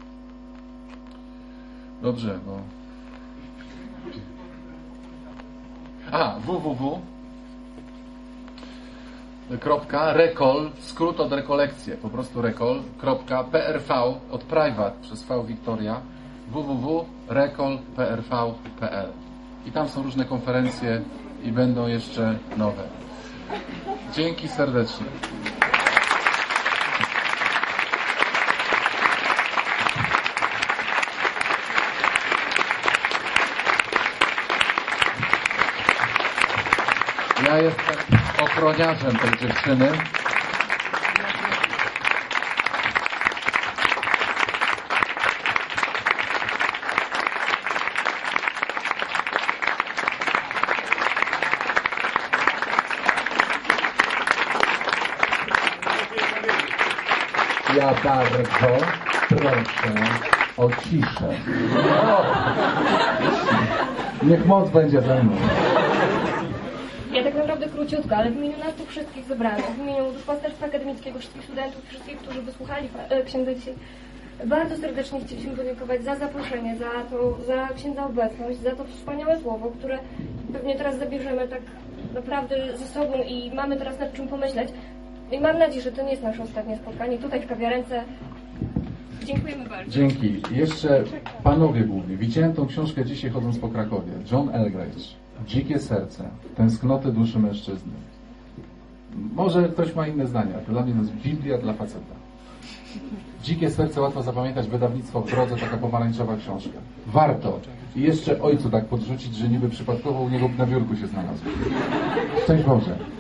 Dobrze, bo... www.recol, skrót od rekolekcje, po prostu recol.prv od private przez V Wiktoria, www.recol.prv.pl i tam są różne konferencje i będą jeszcze nowe. Dzięki serdecznie. Ja jestem ochroniarzem tej dziewczyny. Ja bardzo proszę o ciszę. Niech moc będzie ze mną. Ja tak naprawdę króciutko, ale w imieniu nas tu wszystkich zebranych, w imieniu Duszpasterstwa Akademickiego, wszystkich studentów, wszystkich, którzy wysłuchali księdza dzisiaj, bardzo serdecznie chcieliśmy podziękować za zaproszenie, za księdza obecność, za to wspaniałe słowo, które pewnie teraz zabierzemy tak naprawdę ze sobą i mamy teraz nad czym pomyśleć. I mam nadzieję, że to nie jest nasze ostatnie spotkanie tutaj w kawiarence. Dziękujemy bardzo. Dzięki. Jeszcze panowie głównie. Widziałem tą książkę dzisiaj chodząc po Krakowie. John Eldredge. Dzikie serce. Tęsknoty duszy mężczyzny. Może ktoś ma inne zdania. Dla mnie to jest Biblia dla faceta. Dzikie serce łatwo zapamiętać. Wydawnictwo w drodze. Taka pomarańczowa książka. Warto. I jeszcze ojcu tak podrzucić, że niby przypadkowo u niego na biurku się znalazł. Szczęść Boże.